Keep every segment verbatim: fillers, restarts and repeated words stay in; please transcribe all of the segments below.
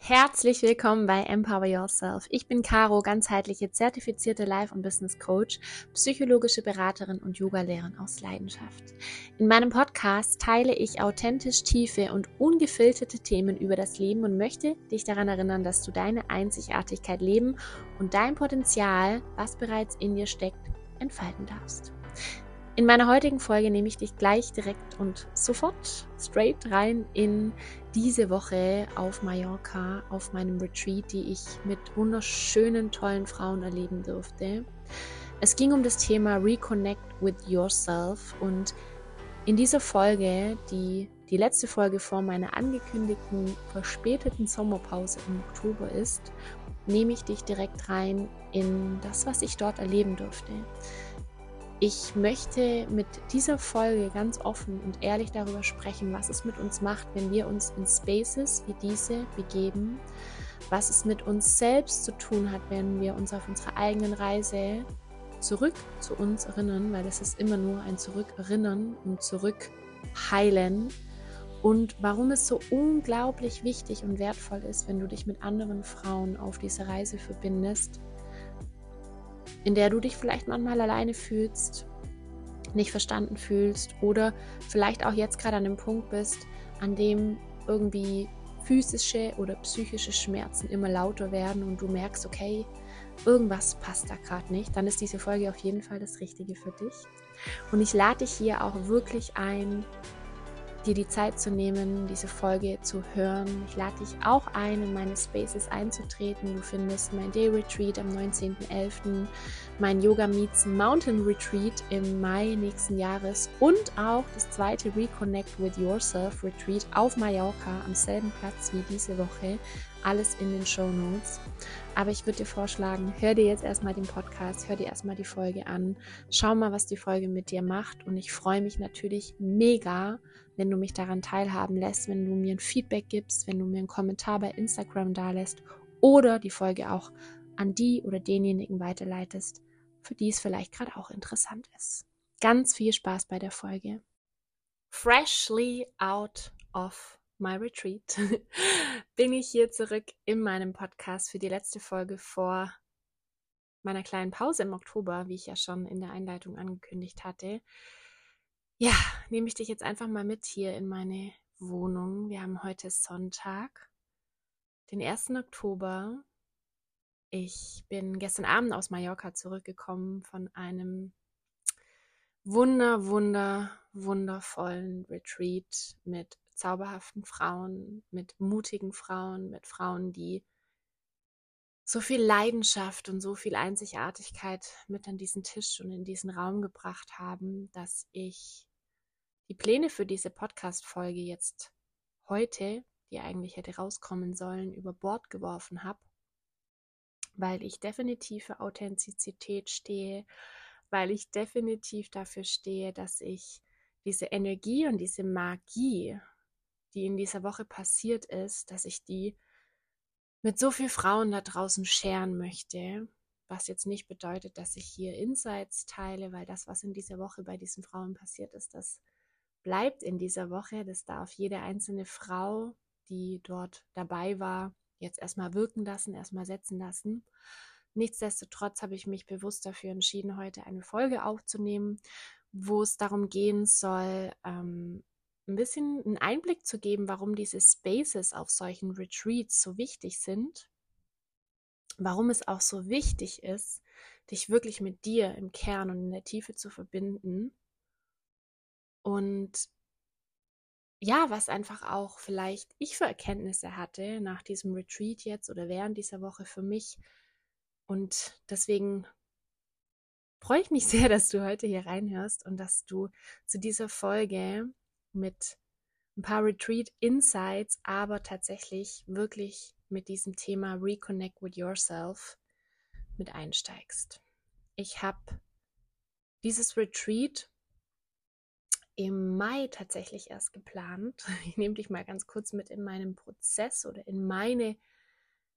Herzlich willkommen bei Empower Yourself. Ich bin Caro, ganzheitliche zertifizierte Life- und Business Coach, psychologische Beraterin und Yoga-Lehrerin aus Leidenschaft. In meinem Podcast teile ich authentisch tiefe und ungefilterte Themen über das Leben und möchte dich daran erinnern, dass du deine Einzigartigkeit leben und dein Potenzial, was bereits in dir steckt, entfalten darfst. In meiner heutigen Folge nehme ich dich gleich direkt und sofort straight rein in diese Woche auf Mallorca, auf meinem Retreat, die ich mit wunderschönen, tollen Frauen erleben durfte. Es ging um das Thema Reconnect with Yourself und in dieser Folge, die die letzte Folge vor meiner angekündigten, verspäteten Sommerpause im Oktober ist, nehme ich dich direkt rein in das, was ich dort erleben durfte. Ich möchte mit dieser Folge ganz offen und ehrlich darüber sprechen, was es mit uns macht, wenn wir uns in Spaces wie diese begeben, was es mit uns selbst zu tun hat, wenn wir uns auf unserer eigenen Reise zurück zu uns erinnern, weil es ist immer nur ein Zurückerinnern und Zurückheilen, und warum es so unglaublich wichtig und wertvoll ist, wenn du dich mit anderen Frauen auf diese Reise verbindest, in der du dich vielleicht manchmal alleine fühlst, nicht verstanden fühlst oder vielleicht auch jetzt gerade an dem Punkt bist, an dem irgendwie physische oder psychische Schmerzen immer lauter werden und du merkst, okay, irgendwas passt da gerade nicht, dann ist diese Folge auf jeden Fall das Richtige für dich. Und ich lade dich hier auch wirklich ein, dir die Zeit zu nehmen, diese Folge zu hören. Ich lade dich auch ein, in meine Spaces einzutreten. Du findest mein Day Retreat am neunzehnten elften, mein Yoga Meets Mountain Retreat im Mai nächsten Jahres und auch das zweite Reconnect with Yourself Retreat auf Mallorca am selben Platz wie diese Woche. Alles in den Shownotes. Aber ich würde dir vorschlagen, hör dir jetzt erstmal den Podcast, hör dir erstmal die Folge an, schau mal, was die Folge mit dir macht, und ich freue mich natürlich mega, wenn du mich daran teilhaben lässt, wenn du mir ein Feedback gibst, wenn du mir einen Kommentar bei Instagram dalässt oder die Folge auch an die oder denjenigen weiterleitest, für die es vielleicht gerade auch interessant ist. Ganz viel Spaß bei der Folge. Freshly out of my retreat bin ich hier zurück in meinem Podcast für die letzte Folge vor meiner kleinen Pause im Oktober, wie ich ja schon in der Einleitung angekündigt hatte. Ja, nehme ich dich jetzt einfach mal mit hier in meine Wohnung. Wir haben heute Sonntag, den ersten Oktober. Ich bin gestern Abend aus Mallorca zurückgekommen von einem wunder, wunder, wundervollen Retreat mit zauberhaften Frauen, mit mutigen Frauen, mit Frauen, die so viel Leidenschaft und so viel Einzigartigkeit mit an diesen Tisch und in diesen Raum gebracht haben, dass ich die Pläne für diese Podcast-Folge jetzt heute, die eigentlich hätte rauskommen sollen, über Bord geworfen habe, weil ich definitiv für Authentizität stehe, weil ich definitiv dafür stehe, dass ich diese Energie und diese Magie, die in dieser Woche passiert ist, dass ich die mit so vielen Frauen da draußen scheren möchte, was jetzt nicht bedeutet, dass ich hier Insights teile, weil das, was in dieser Woche bei diesen Frauen passiert ist, das bleibt in dieser Woche. Das darf jede einzelne Frau, die dort dabei war, jetzt erstmal wirken lassen, erstmal setzen lassen. Nichtsdestotrotz habe ich mich bewusst dafür entschieden, heute eine Folge aufzunehmen, wo es darum gehen soll, ähm, ein bisschen einen Einblick zu geben, warum diese Spaces auf solchen Retreats so wichtig sind, warum es auch so wichtig ist, dich wirklich mit dir im Kern und in der Tiefe zu verbinden, und ja, was einfach auch vielleicht ich für Erkenntnisse hatte nach diesem Retreat jetzt oder während dieser Woche für mich. Und deswegen freue ich mich sehr, dass du heute hier reinhörst und dass du zu dieser Folge mit ein paar Retreat-Insights, aber tatsächlich wirklich mit diesem Thema Reconnect with Yourself mit einsteigst. Ich habe dieses Retreat im Mai tatsächlich erst geplant. Ich nehme dich mal ganz kurz mit in meinem Prozess oder in meine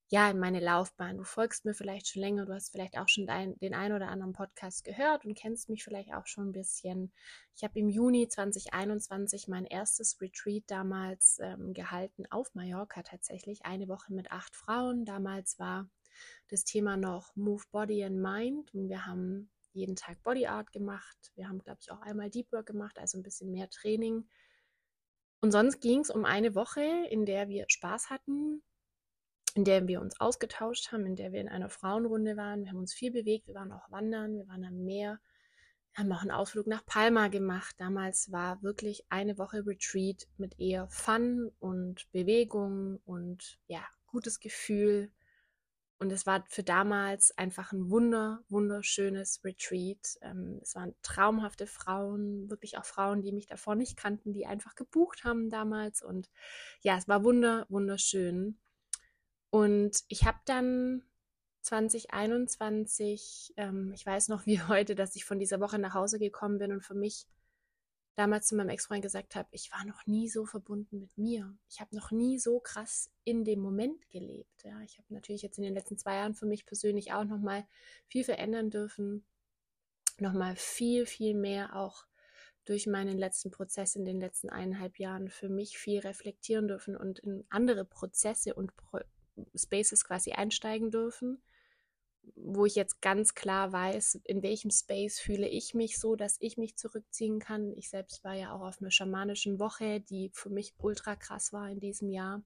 ja, in meine Laufbahn. Du folgst mir vielleicht schon länger, du hast vielleicht auch schon ein, den einen oder anderen Podcast gehört und kennst mich vielleicht auch schon ein bisschen. Ich habe im Juni zwanzig einundzwanzig mein erstes Retreat damals ähm, gehalten auf Mallorca tatsächlich, eine Woche mit acht Frauen. Damals war das Thema noch Move Body and Mind und wir haben jeden Tag Body Art gemacht. Wir haben, glaube ich, auch einmal Deep Work gemacht, also ein bisschen mehr Training. Und sonst ging es um eine Woche, in der wir Spaß hatten, in der wir uns ausgetauscht haben, in der wir in einer Frauenrunde waren. Wir haben uns viel bewegt, wir waren auch wandern, wir waren am Meer, wir haben auch einen Ausflug nach Palma gemacht. Damals war wirklich eine Woche Retreat mit eher Fun und Bewegung und ja, gutes Gefühl. Und es war für damals einfach ein wunder, wunderschönes Retreat. Ähm, es waren traumhafte Frauen, wirklich auch Frauen, die mich davor nicht kannten, die einfach gebucht haben damals. Und ja, es war wunder, wunderschön. Und ich habe dann zwanzig einundzwanzig, ähm, ich weiß noch wie heute, dass ich von dieser Woche nach Hause gekommen bin und für mich damals zu meinem Ex-Freund gesagt habe, ich war noch nie so verbunden mit mir. Ich habe noch nie so krass in dem Moment gelebt. Ja, ich habe natürlich jetzt in den letzten zwei Jahren für mich persönlich auch nochmal viel verändern dürfen, nochmal viel, viel mehr auch durch meinen letzten Prozess in den letzten eineinhalb Jahren für mich viel reflektieren dürfen und in andere Prozesse und Pro- Spaces quasi einsteigen dürfen, wo ich jetzt ganz klar weiß, in welchem Space fühle ich mich so, dass ich mich zurückziehen kann. Ich selbst war ja auch auf einer schamanischen Woche, die für mich ultra krass war in diesem Jahr.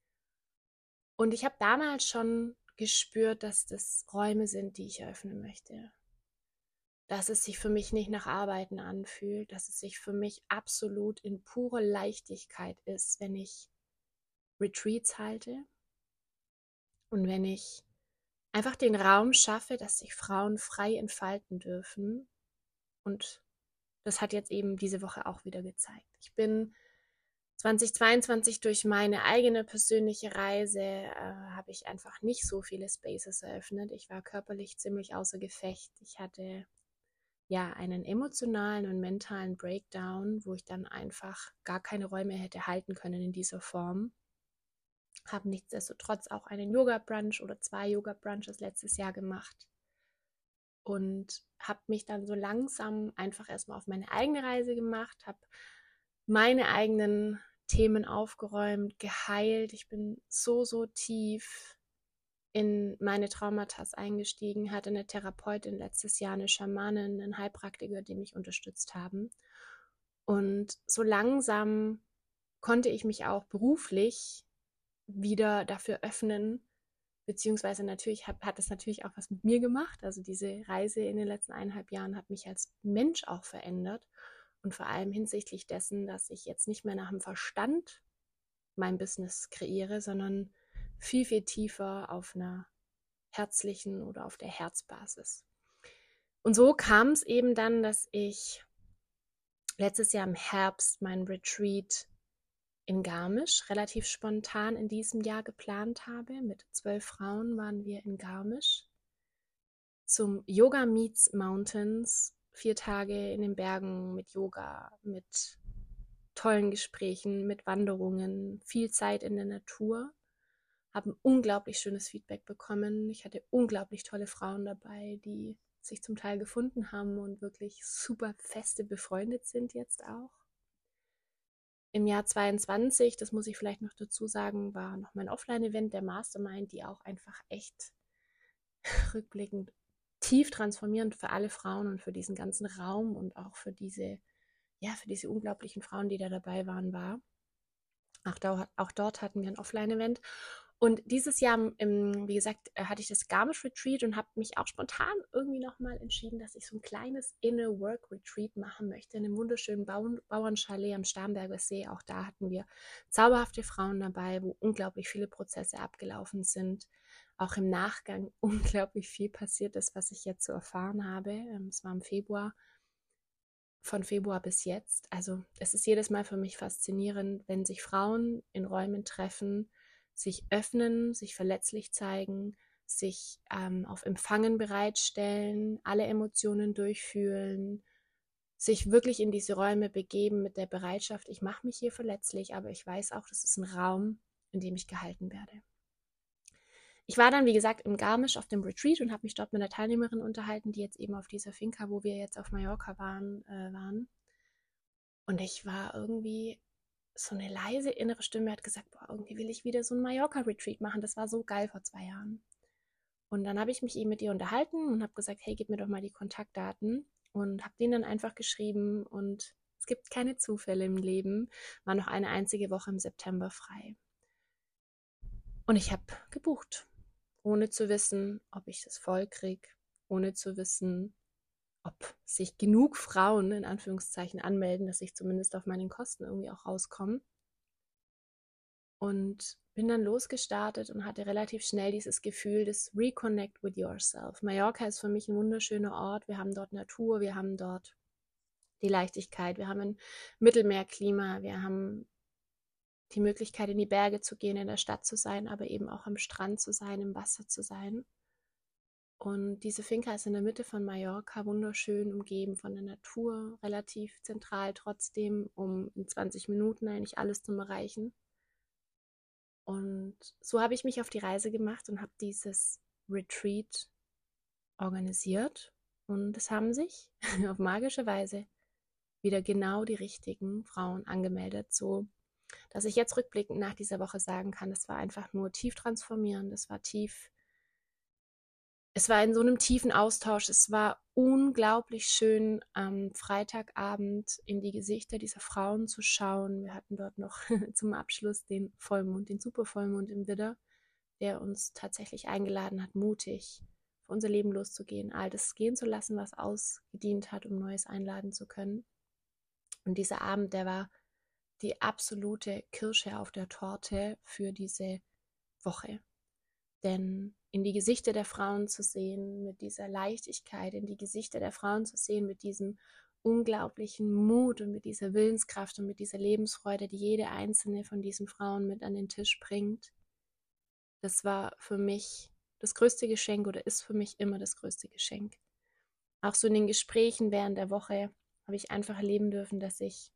Und ich habe damals schon gespürt, dass das Räume sind, die ich eröffnen möchte. Dass es sich für mich nicht nach Arbeiten anfühlt, dass es sich für mich absolut in pure Leichtigkeit ist, wenn ich Retreats halte und wenn ich einfach den Raum schaffe, dass sich Frauen frei entfalten dürfen. Und das hat jetzt eben diese Woche auch wieder gezeigt. Ich bin zwanzig zweiundzwanzig durch meine eigene persönliche Reise äh, habe ich einfach nicht so viele Spaces eröffnet. Ich war körperlich ziemlich außer Gefecht. Ich hatte ja einen emotionalen und mentalen Breakdown, wo ich dann einfach gar keine Räume hätte halten können in dieser Form. Habe nichtsdestotrotz auch einen Yoga-Brunch oder zwei Yoga-Brunches letztes Jahr gemacht und habe mich dann so langsam einfach erstmal auf meine eigene Reise gemacht, habe meine eigenen Themen aufgeräumt, geheilt. Ich bin so, so tief in meine Traumata eingestiegen, hatte eine Therapeutin letztes Jahr, eine Schamanin, einen Heilpraktiker, die mich unterstützt haben. Und so langsam konnte ich mich auch beruflich wieder dafür öffnen, beziehungsweise natürlich hat, hat es natürlich auch was mit mir gemacht. Also diese Reise in den letzten eineinhalb Jahren hat mich als Mensch auch verändert und vor allem hinsichtlich dessen, dass ich jetzt nicht mehr nach dem Verstand mein Business kreiere, sondern viel, viel tiefer auf einer herzlichen oder auf der Herzbasis. Und so kam es eben dann, dass ich letztes Jahr im Herbst mein Retreat in Garmisch relativ spontan in diesem Jahr geplant habe. Mit zwölf Frauen waren wir in Garmisch zum Yoga Meets Mountains. Vier Tage in den Bergen mit Yoga, mit tollen Gesprächen, mit Wanderungen, viel Zeit in der Natur. Habe ein unglaublich schönes Feedback bekommen. Ich hatte unglaublich tolle Frauen dabei, die sich zum Teil gefunden haben und wirklich super feste befreundet sind jetzt auch. Im Jahr zweiundzwanzig, das muss ich vielleicht noch dazu sagen, war noch mein Offline-Event, der Mastermind, die auch einfach echt rückblickend tief transformierend für alle Frauen und für diesen ganzen Raum und auch für diese, ja, für diese unglaublichen Frauen, die da dabei waren, war. Auch, da, auch dort hatten wir ein Offline-Event. Und dieses Jahr, im, wie gesagt, hatte ich das Garmisch Retreat und habe mich auch spontan irgendwie nochmal entschieden, dass ich so ein kleines Inner Work Retreat machen möchte in einem wunderschönen Bauern, Bauernchalet am Starnberger See. Auch da hatten wir zauberhafte Frauen dabei, wo unglaublich viele Prozesse abgelaufen sind. Auch im Nachgang unglaublich viel passiert ist, was ich jetzt so erfahren habe. Es war im Februar. Von Februar bis jetzt. Also es ist jedes Mal für mich faszinierend, wenn sich Frauen in Räumen treffen, sich öffnen, sich verletzlich zeigen, sich ähm, auf Empfangen bereitstellen, alle Emotionen durchfühlen, sich wirklich in diese Räume begeben mit der Bereitschaft, ich mache mich hier verletzlich, aber ich weiß auch, das ist ein Raum, in dem ich gehalten werde. Ich war dann, wie gesagt, im Garmisch auf dem Retreat und habe mich dort mit einer Teilnehmerin unterhalten, die jetzt eben auf dieser Finca, wo wir jetzt auf Mallorca waren, äh, waren. Und ich war irgendwie, so eine leise innere Stimme hat gesagt, boah, irgendwie will ich wieder so ein Mallorca-Retreat machen. Das war so geil vor zwei Jahren. Und dann habe ich mich eben mit ihr unterhalten und habe gesagt, hey, gib mir doch mal die Kontaktdaten. Und habe denen dann einfach geschrieben. Und es gibt keine Zufälle im Leben. War noch eine einzige Woche im September frei. Und ich habe gebucht, ohne zu wissen, ob ich das voll kriege, ohne zu wissen, ob sich genug Frauen in Anführungszeichen anmelden, dass ich zumindest auf meinen Kosten irgendwie auch rauskomme. Und bin dann losgestartet und hatte relativ schnell dieses Gefühl des Reconnect with yourself. Mallorca ist für mich ein wunderschöner Ort. Wir haben dort Natur, wir haben dort die Leichtigkeit, wir haben ein Mittelmeerklima, wir haben die Möglichkeit, in die Berge zu gehen, in der Stadt zu sein, aber eben auch am Strand zu sein, im Wasser zu sein. Und diese Finca ist in der Mitte von Mallorca, wunderschön umgeben von der Natur, relativ zentral trotzdem, um in zwanzig Minuten eigentlich alles zu erreichen. Und so habe ich mich auf die Reise gemacht und habe dieses Retreat organisiert. Und es haben sich auf magische Weise wieder genau die richtigen Frauen angemeldet, so dass ich jetzt rückblickend nach dieser Woche sagen kann, es war einfach nur tief transformierend, es war tief, es war in so einem tiefen Austausch, es war unglaublich schön, am Freitagabend in die Gesichter dieser Frauen zu schauen. Wir hatten dort noch zum Abschluss den Vollmond, den Supervollmond im Widder, der uns tatsächlich eingeladen hat, mutig für unser Leben loszugehen, all das gehen zu lassen, was ausgedient hat, um Neues einladen zu können. Und dieser Abend, der war die absolute Kirsche auf der Torte für diese Woche. Denn in die Gesichter der Frauen zu sehen, mit dieser Leichtigkeit, in die Gesichter der Frauen zu sehen, mit diesem unglaublichen Mut und mit dieser Willenskraft und mit dieser Lebensfreude, die jede einzelne von diesen Frauen mit an den Tisch bringt, das war für mich das größte Geschenk oder ist für mich immer das größte Geschenk. Auch so in den Gesprächen während der Woche habe ich einfach erleben dürfen, dass ich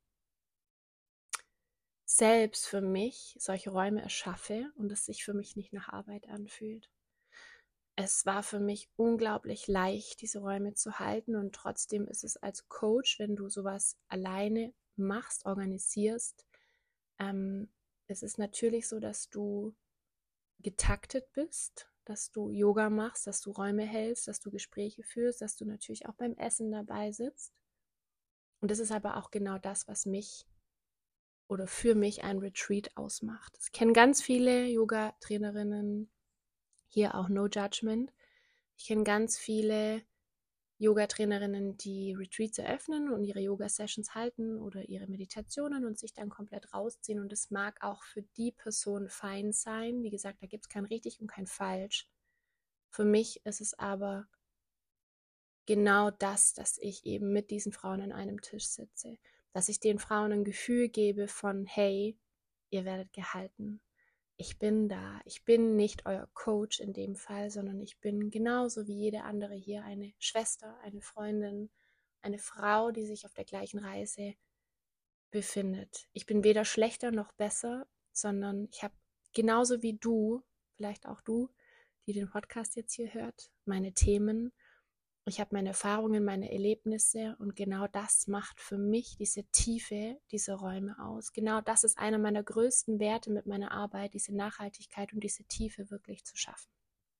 selbst für mich solche Räume erschaffe und es sich für mich nicht nach Arbeit anfühlt. Es war für mich unglaublich leicht, diese Räume zu halten, und trotzdem ist es als Coach, wenn du sowas alleine machst, organisierst, ähm, es ist natürlich so, dass du getaktet bist, dass du Yoga machst, dass du Räume hältst, dass du Gespräche führst, dass du natürlich auch beim Essen dabei sitzt. Und das ist aber auch genau das, was mich oder für mich ein Retreat ausmacht. Ich kenne ganz viele Yoga-Trainerinnen, hier auch No Judgment. Ich kenne ganz viele Yoga-Trainerinnen, die Retreats eröffnen und ihre Yoga-Sessions halten oder ihre Meditationen und sich dann komplett rausziehen. Und es mag auch für die Person fein sein. Wie gesagt, da gibt es kein richtig und kein falsch. Für mich ist es aber genau das, dass ich eben mit diesen Frauen an einem Tisch sitze. Dass ich den Frauen ein Gefühl gebe von, hey, ihr werdet gehalten. Ich bin da. Ich bin nicht euer Coach in dem Fall, sondern ich bin genauso wie jede andere hier eine Schwester, eine Freundin, eine Frau, die sich auf der gleichen Reise befindet. Ich bin weder schlechter noch besser, sondern ich habe genauso wie du, vielleicht auch du, die den Podcast jetzt hier hört, meine Themen. Ich habe meine Erfahrungen, meine Erlebnisse, und genau das macht für mich diese Tiefe, diese Räume aus. Genau das ist einer meiner größten Werte mit meiner Arbeit, diese Nachhaltigkeit und diese Tiefe wirklich zu schaffen.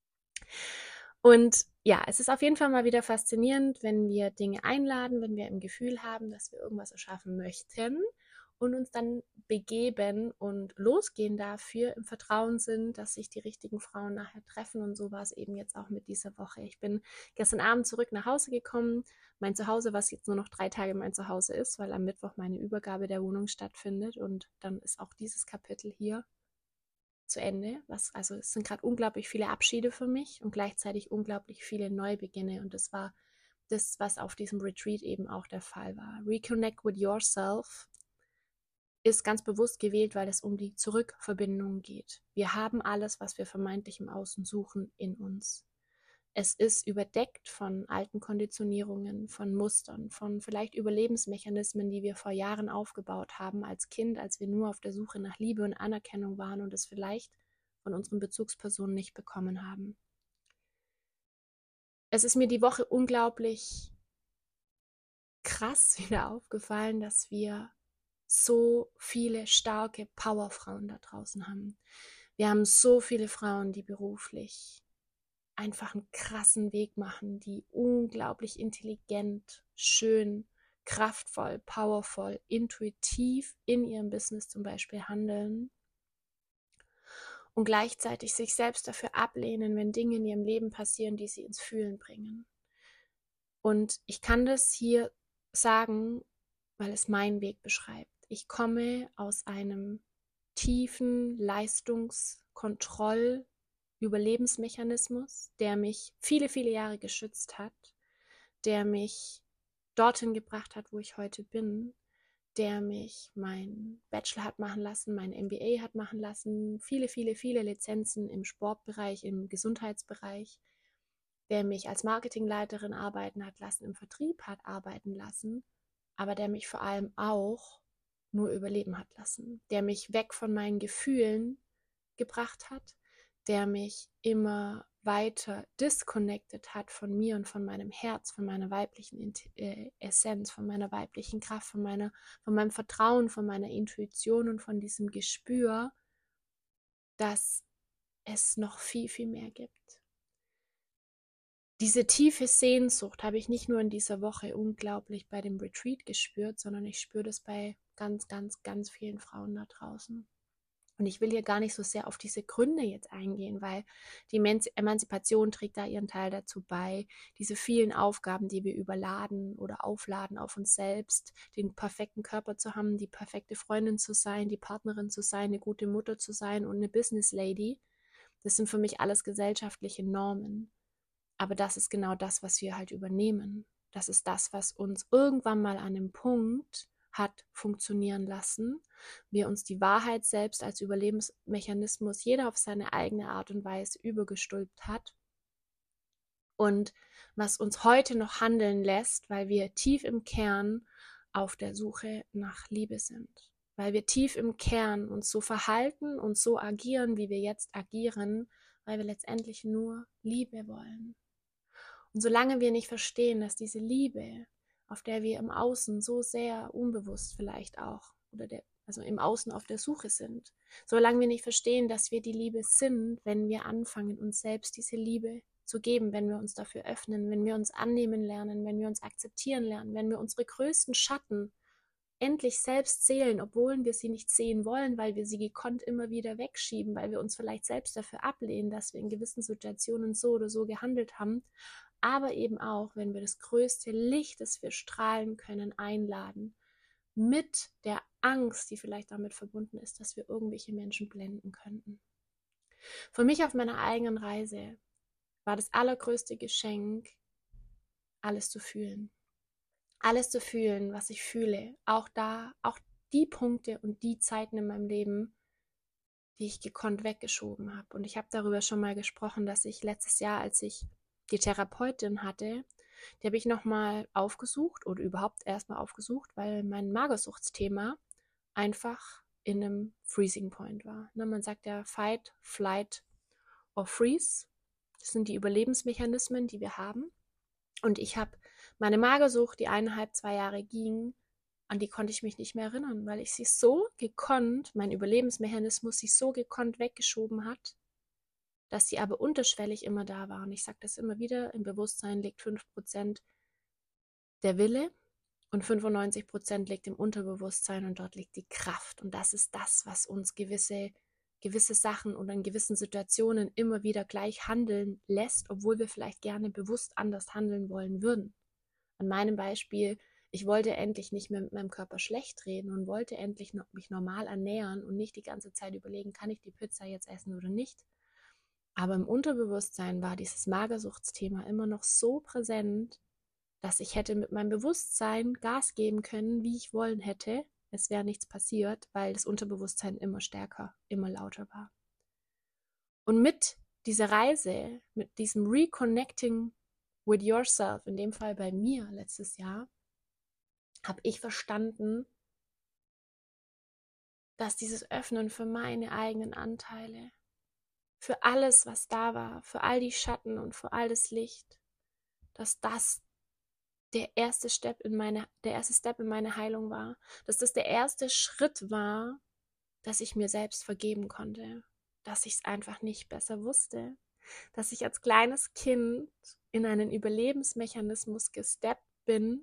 Und ja, es ist auf jeden Fall mal wieder faszinierend, wenn wir Dinge einladen, wenn wir im Gefühl haben, dass wir irgendwas erschaffen möchten und uns dann begeben und losgehen dafür, im Vertrauen sind, dass sich die richtigen Frauen nachher treffen. Und so war es eben jetzt auch mit dieser Woche. Ich bin gestern Abend zurück nach Hause gekommen, mein Zuhause, was jetzt nur noch drei Tage mein Zuhause ist, weil am Mittwoch meine Übergabe der Wohnung stattfindet, und dann ist auch dieses Kapitel hier zu Ende. Was, also es sind gerade unglaublich viele Abschiede für mich und gleichzeitig unglaublich viele Neubeginne, und das war das, was auf diesem Retreat eben auch der Fall war. Reconnect with yourself ist ganz bewusst gewählt, weil es um die Zurückverbindung geht. Wir haben alles, was wir vermeintlich im Außen suchen, in uns. Es ist überdeckt von alten Konditionierungen, von Mustern, von vielleicht Überlebensmechanismen, die wir vor Jahren aufgebaut haben als Kind, als wir nur auf der Suche nach Liebe und Anerkennung waren und es vielleicht von unseren Bezugspersonen nicht bekommen haben. Es ist mir die Woche unglaublich krass wieder aufgefallen, dass wir so viele starke Powerfrauen da draußen haben. Wir haben so viele Frauen, die beruflich einfach einen krassen Weg machen, die unglaublich intelligent, schön, kraftvoll, powervoll, intuitiv in ihrem Business zum Beispiel handeln und gleichzeitig sich selbst dafür ablehnen, wenn Dinge in ihrem Leben passieren, die sie ins Fühlen bringen. Und ich kann das hier sagen, weil es meinen Weg beschreibt. Ich komme aus einem tiefen Leistungskontroll- Überlebensmechanismus, der mich viele, viele Jahre geschützt hat, der mich dorthin gebracht hat, wo ich heute bin, der mich meinen Bachelor hat machen lassen, mein M B A hat machen lassen, viele, viele, viele Lizenzen im Sportbereich, im Gesundheitsbereich, der mich als Marketingleiterin arbeiten hat lassen, im Vertrieb hat arbeiten lassen, aber der mich vor allem auch nur überleben hat lassen, der mich weg von meinen Gefühlen gebracht hat, der mich immer weiter disconnected hat von mir und von meinem Herz, von meiner weiblichen äh, Essenz, von meiner weiblichen Kraft, von meiner, von meinem Vertrauen, von meiner Intuition und von diesem Gespür, dass es noch viel, viel mehr gibt. Diese tiefe Sehnsucht habe ich nicht nur in dieser Woche unglaublich bei dem Retreat gespürt, sondern ich spüre das bei ganz, ganz, ganz vielen Frauen da draußen. Und ich will hier gar nicht so sehr auf diese Gründe jetzt eingehen, weil die Emanzipation trägt da ihren Teil dazu bei, diese vielen Aufgaben, die wir überladen oder aufladen auf uns selbst, den perfekten Körper zu haben, die perfekte Freundin zu sein, die Partnerin zu sein, eine gute Mutter zu sein und eine Business Lady. Das sind für mich alles gesellschaftliche Normen. Aber das ist genau das, was wir halt übernehmen. Das ist das, was uns irgendwann mal an einem Punkt hat funktionieren lassen, wir uns die Wahrheit selbst als Überlebensmechanismus jeder auf seine eigene Art und Weise übergestülpt hat und was uns heute noch handeln lässt, weil wir tief im Kern auf der Suche nach Liebe sind, weil wir tief im Kern uns so verhalten und so agieren, wie wir jetzt agieren, weil wir letztendlich nur Liebe wollen. Und solange wir nicht verstehen, dass diese Liebe, auf der wir im Außen so sehr unbewusst vielleicht auch, oder der, also im Außen auf der Suche sind, solange wir nicht verstehen, dass wir die Liebe sind, wenn wir anfangen, uns selbst diese Liebe zu geben, wenn wir uns dafür öffnen, wenn wir uns annehmen lernen, wenn wir uns akzeptieren lernen, wenn wir unsere größten Schatten endlich selbst sehen, obwohl wir sie nicht sehen wollen, weil wir sie gekonnt immer wieder wegschieben, weil wir uns vielleicht selbst dafür ablehnen, dass wir in gewissen Situationen so oder so gehandelt haben, aber eben auch, wenn wir das größte Licht, das wir strahlen können, einladen, mit der Angst, die vielleicht damit verbunden ist, dass wir irgendwelche Menschen blenden könnten. Für mich auf meiner eigenen Reise war das allergrößte Geschenk, alles zu fühlen. Alles zu fühlen, was ich fühle. Auch da, auch die Punkte und die Zeiten in meinem Leben, die ich gekonnt weggeschoben habe. Und ich habe darüber schon mal gesprochen, dass ich letztes Jahr, als ich die Therapeutin hatte, die habe ich nochmal aufgesucht oder überhaupt erstmal aufgesucht, weil mein Magersuchtsthema einfach in einem Freezing Point war. Ne, man sagt ja Fight, Flight or Freeze. Das sind die Überlebensmechanismen, die wir haben. Und ich habe meine Magersucht, die eineinhalb, zwei Jahre ging, an die konnte ich mich nicht mehr erinnern, weil ich sie so gekonnt, mein Überlebensmechanismus sich so gekonnt weggeschoben hat, dass sie aber unterschwellig immer da war. Und ich sage das immer wieder, im Bewusstsein liegt fünf Prozent der Wille und fünfundneunzig Prozent liegt im Unterbewusstsein und dort liegt die Kraft. Und das ist das, was uns gewisse, gewisse Sachen und in gewissen Situationen immer wieder gleich handeln lässt, obwohl wir vielleicht gerne bewusst anders handeln wollen würden. An meinem Beispiel, ich wollte endlich nicht mehr mit meinem Körper schlecht reden und wollte endlich noch mich normal ernähren und nicht die ganze Zeit überlegen, kann ich die Pizza jetzt essen oder nicht. Aber im Unterbewusstsein war dieses Magersuchtsthema immer noch so präsent, dass ich hätte mit meinem Bewusstsein Gas geben können, wie ich wollen hätte. Es wäre nichts passiert, weil das Unterbewusstsein immer stärker, immer lauter war. Und mit dieser Reise, mit diesem Reconnecting with yourself, in dem Fall bei mir letztes Jahr, habe ich verstanden, dass dieses Öffnen für meine eigenen Anteile für alles, was da war, für all die Schatten und für all das Licht, dass das der erste Step in meine, der erste Step in meine Heilung war, dass das der erste Schritt war, dass ich mir selbst vergeben konnte, dass ich es einfach nicht besser wusste, dass ich als kleines Kind in einen Überlebensmechanismus gesteppt bin,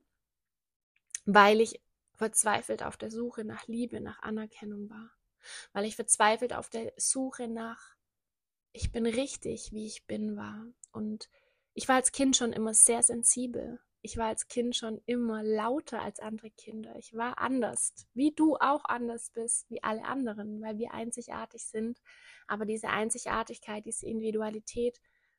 weil ich verzweifelt auf der Suche nach Liebe, nach Anerkennung war, weil ich verzweifelt auf der Suche nach ich bin richtig, wie ich bin, war. Und ich war als Kind schon immer sehr sensibel. Ich war als Kind schon immer lauter als andere Kinder. Ich war anders, wie du auch anders bist, wie alle anderen, weil wir einzigartig sind. Aber diese Einzigartigkeit, diese Individualität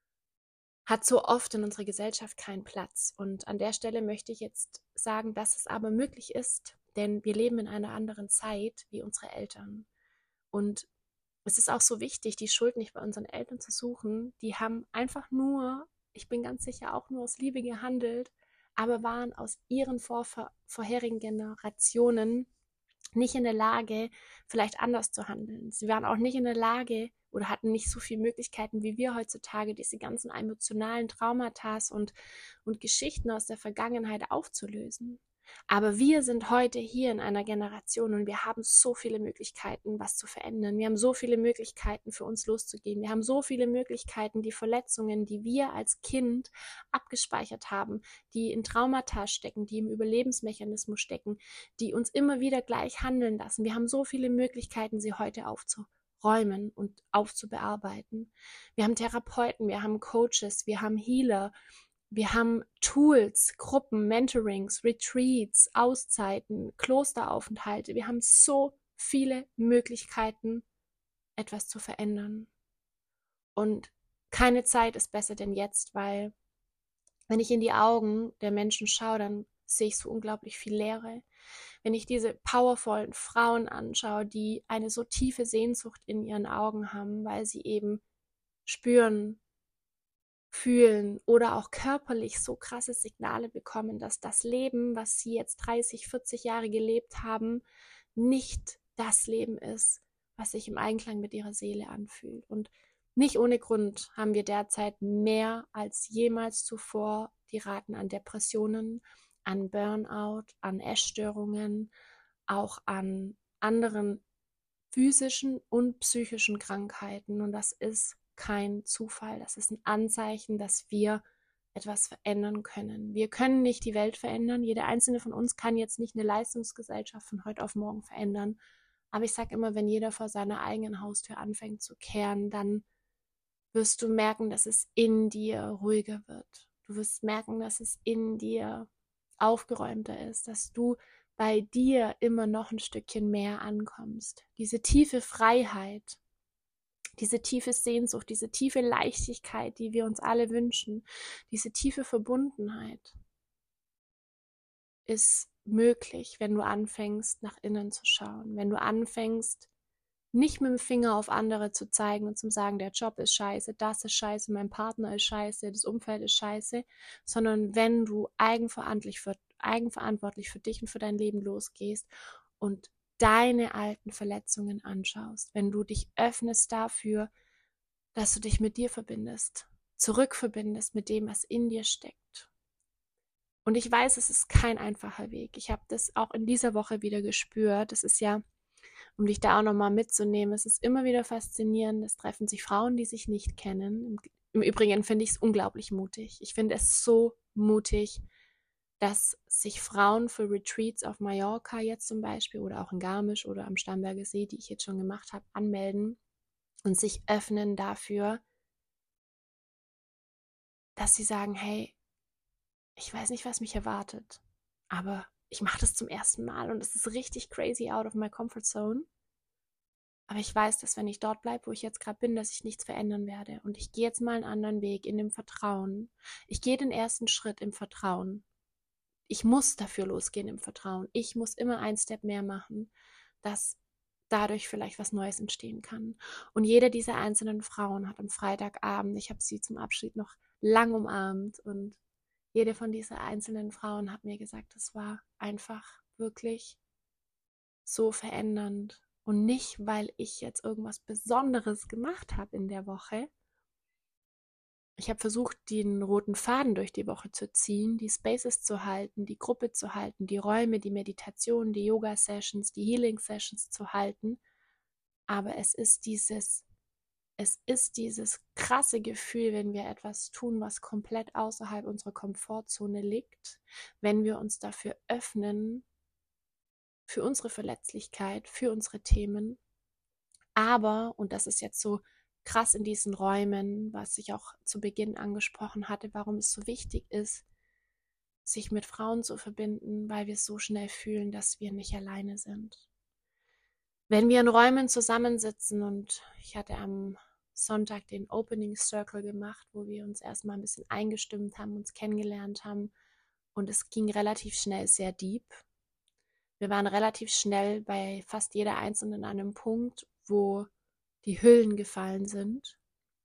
hat so oft in unserer Gesellschaft keinen Platz. Und an der Stelle möchte ich jetzt sagen, dass es aber möglich ist, denn wir leben in einer anderen Zeit wie unsere Eltern. Und es ist auch so wichtig, die Schuld nicht bei unseren Eltern zu suchen. Die haben einfach nur, ich bin ganz sicher, auch nur aus Liebe gehandelt, aber waren aus ihren vor, vorherigen Generationen nicht in der Lage, vielleicht anders zu handeln. Sie waren auch nicht in der Lage oder hatten nicht so viele Möglichkeiten wie wir heutzutage, diese ganzen emotionalen Traumata und, und Geschichten aus der Vergangenheit aufzulösen. Aber wir sind heute hier in einer Generation und wir haben so viele Möglichkeiten, was zu verändern. Wir haben so viele Möglichkeiten, für uns loszugehen. Wir haben so viele Möglichkeiten, die Verletzungen, die wir als Kind abgespeichert haben, die in Traumata stecken, die im Überlebensmechanismus stecken, die uns immer wieder gleich handeln lassen. Wir haben so viele Möglichkeiten, sie heute aufzuräumen und aufzubearbeiten. Wir haben Therapeuten, wir haben Coaches, wir haben Healer, wir haben Tools, Gruppen, Mentorings, Retreats, Auszeiten, Klosteraufenthalte. Wir haben so viele Möglichkeiten, etwas zu verändern. Und keine Zeit ist besser denn jetzt, weil wenn ich in die Augen der Menschen schaue, dann sehe ich so unglaublich viel Leere. Wenn ich diese powervollen Frauen anschaue, die eine so tiefe Sehnsucht in ihren Augen haben, weil sie eben spüren, fühlen oder auch körperlich so krasse Signale bekommen, dass das Leben, was sie jetzt dreißig, vierzig Jahre gelebt haben, nicht das Leben ist, was sich im Einklang mit ihrer Seele anfühlt. Und nicht ohne Grund haben wir derzeit mehr als jemals zuvor die Raten an Depressionen, an Burnout, an Essstörungen, auch an anderen physischen und psychischen Krankheiten. Und das ist kein Zufall. Das ist ein Anzeichen, dass wir etwas verändern können. Wir können nicht die Welt verändern. Jeder einzelne von uns kann jetzt nicht eine Leistungsgesellschaft von heute auf morgen verändern. Aber ich sage immer, wenn jeder vor seiner eigenen Haustür anfängt zu kehren, dann wirst du merken, dass es in dir ruhiger wird. Du wirst merken, dass es in dir aufgeräumter ist, dass du bei dir immer noch ein Stückchen mehr ankommst. Diese tiefe Freiheit, diese tiefe Sehnsucht, diese tiefe Leichtigkeit, die wir uns alle wünschen, diese tiefe Verbundenheit ist möglich, wenn du anfängst, nach innen zu schauen, wenn du anfängst, nicht mit dem Finger auf andere zu zeigen und zu sagen, der Job ist scheiße, das ist scheiße, mein Partner ist scheiße, das Umfeld ist scheiße, sondern wenn du eigenverantwortlich für, eigenverantwortlich für dich und für dein Leben losgehst und deine alten Verletzungen anschaust, wenn du dich öffnest dafür, dass du dich mit dir verbindest, zurückverbindest mit dem, was in dir steckt. Und ich weiß, es ist kein einfacher Weg. Ich habe das auch in dieser Woche wieder gespürt. Das ist ja, um dich da auch nochmal mitzunehmen, es ist immer wieder faszinierend. Es treffen sich Frauen, die sich nicht kennen. Im Übrigen finde ich es unglaublich mutig. Ich finde es so mutig, dass sich Frauen für Retreats auf Mallorca jetzt zum Beispiel oder auch in Garmisch oder am Starnberger See, die ich jetzt schon gemacht habe, anmelden und sich öffnen dafür, dass sie sagen, hey, ich weiß nicht, was mich erwartet, aber ich mache das zum ersten Mal und es ist richtig crazy out of my comfort zone. Aber ich weiß, dass wenn ich dort bleibe, wo ich jetzt gerade bin, dass ich nichts verändern werde. Und ich gehe jetzt mal einen anderen Weg in dem Vertrauen. Ich gehe den ersten Schritt im Vertrauen. Ich muss dafür losgehen im Vertrauen. Ich muss immer einen Step mehr machen, dass dadurch vielleicht was Neues entstehen kann. Und jede dieser einzelnen Frauen hat am Freitagabend, ich habe sie zum Abschied noch lang umarmt und jede von diesen einzelnen Frauen hat mir gesagt, es war einfach wirklich so verändernd. und nicht, weil ich jetzt irgendwas Besonderes gemacht habe in der Woche. Ich habe versucht, den roten Faden durch die Woche zu ziehen, die Spaces zu halten, die Gruppe zu halten, die Räume, die Meditation, die Yoga-Sessions, die Healing-Sessions zu halten. Aber es ist dieses, es ist dieses krasse Gefühl, wenn wir etwas tun, was komplett außerhalb unserer Komfortzone liegt, wenn wir uns dafür öffnen, für unsere Verletzlichkeit, für unsere Themen. Aber, und das ist jetzt so krass in diesen Räumen, was ich auch zu Beginn angesprochen hatte, warum es so wichtig ist, sich mit Frauen zu verbinden, weil wir so schnell fühlen, dass wir nicht alleine sind. Wenn wir in Räumen zusammensitzen, und ich hatte am Sonntag den Opening Circle gemacht, wo wir uns erstmal ein bisschen eingestimmt haben, uns kennengelernt haben, und es ging relativ schnell sehr deep. Wir waren relativ schnell bei fast jeder Einzelnen an einem Punkt, wo die Hüllen gefallen sind.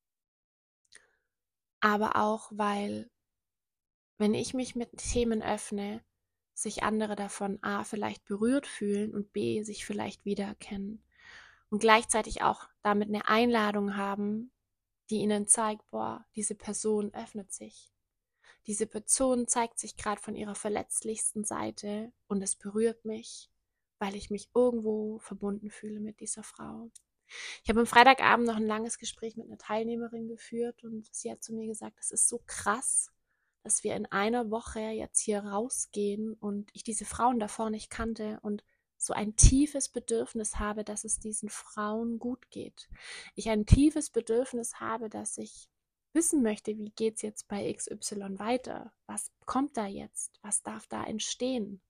Aber auch, weil, wenn ich mich mit Themen öffne, sich andere davon A, vielleicht berührt fühlen und B, sich vielleicht wiedererkennen. Und gleichzeitig auch damit eine Einladung haben, die ihnen zeigt, boah, diese Person öffnet sich. Diese Person zeigt sich gerade von ihrer verletzlichsten Seite und es berührt mich, weil ich mich irgendwo verbunden fühle mit dieser Frau. Ich habe am Freitagabend noch ein langes Gespräch mit einer Teilnehmerin geführt und sie hat zu mir gesagt, es ist so krass, dass wir in einer Woche jetzt hier rausgehen und ich diese Frauen davor nicht kannte und so ein tiefes Bedürfnis habe, dass es diesen Frauen gut geht. Ich ein tiefes Bedürfnis habe, dass ich wissen möchte, wie geht es jetzt bei X Y weiter? Was kommt da jetzt? Was darf da entstehen?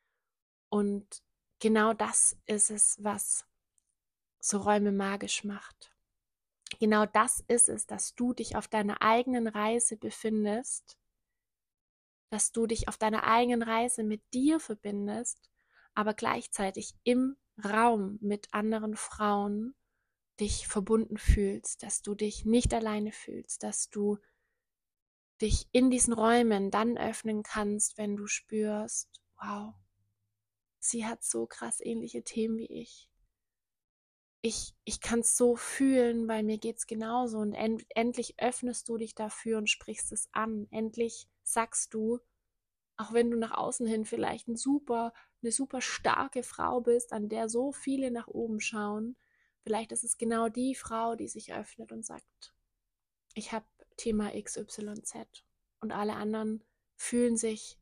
Und genau das ist es, was so Räume magisch macht. Genau das ist es, dass du dich auf deiner eigenen Reise befindest, dass du dich auf deiner eigenen Reise mit dir verbindest, aber gleichzeitig im Raum mit anderen Frauen dich verbunden fühlst, dass du dich nicht alleine fühlst, dass du dich in diesen Räumen dann öffnen kannst, wenn du spürst, wow, sie hat so krass ähnliche Themen wie ich. Ich, ich kann es so fühlen, weil mir geht es genauso und end, endlich öffnest du dich dafür und sprichst es an. Endlich sagst du, auch wenn du nach außen hin vielleicht ein super, eine super starke Frau bist, an der so viele nach oben schauen, vielleicht ist es genau die Frau, die sich öffnet und sagt, ich habe Thema X Y Z und alle anderen fühlen sich,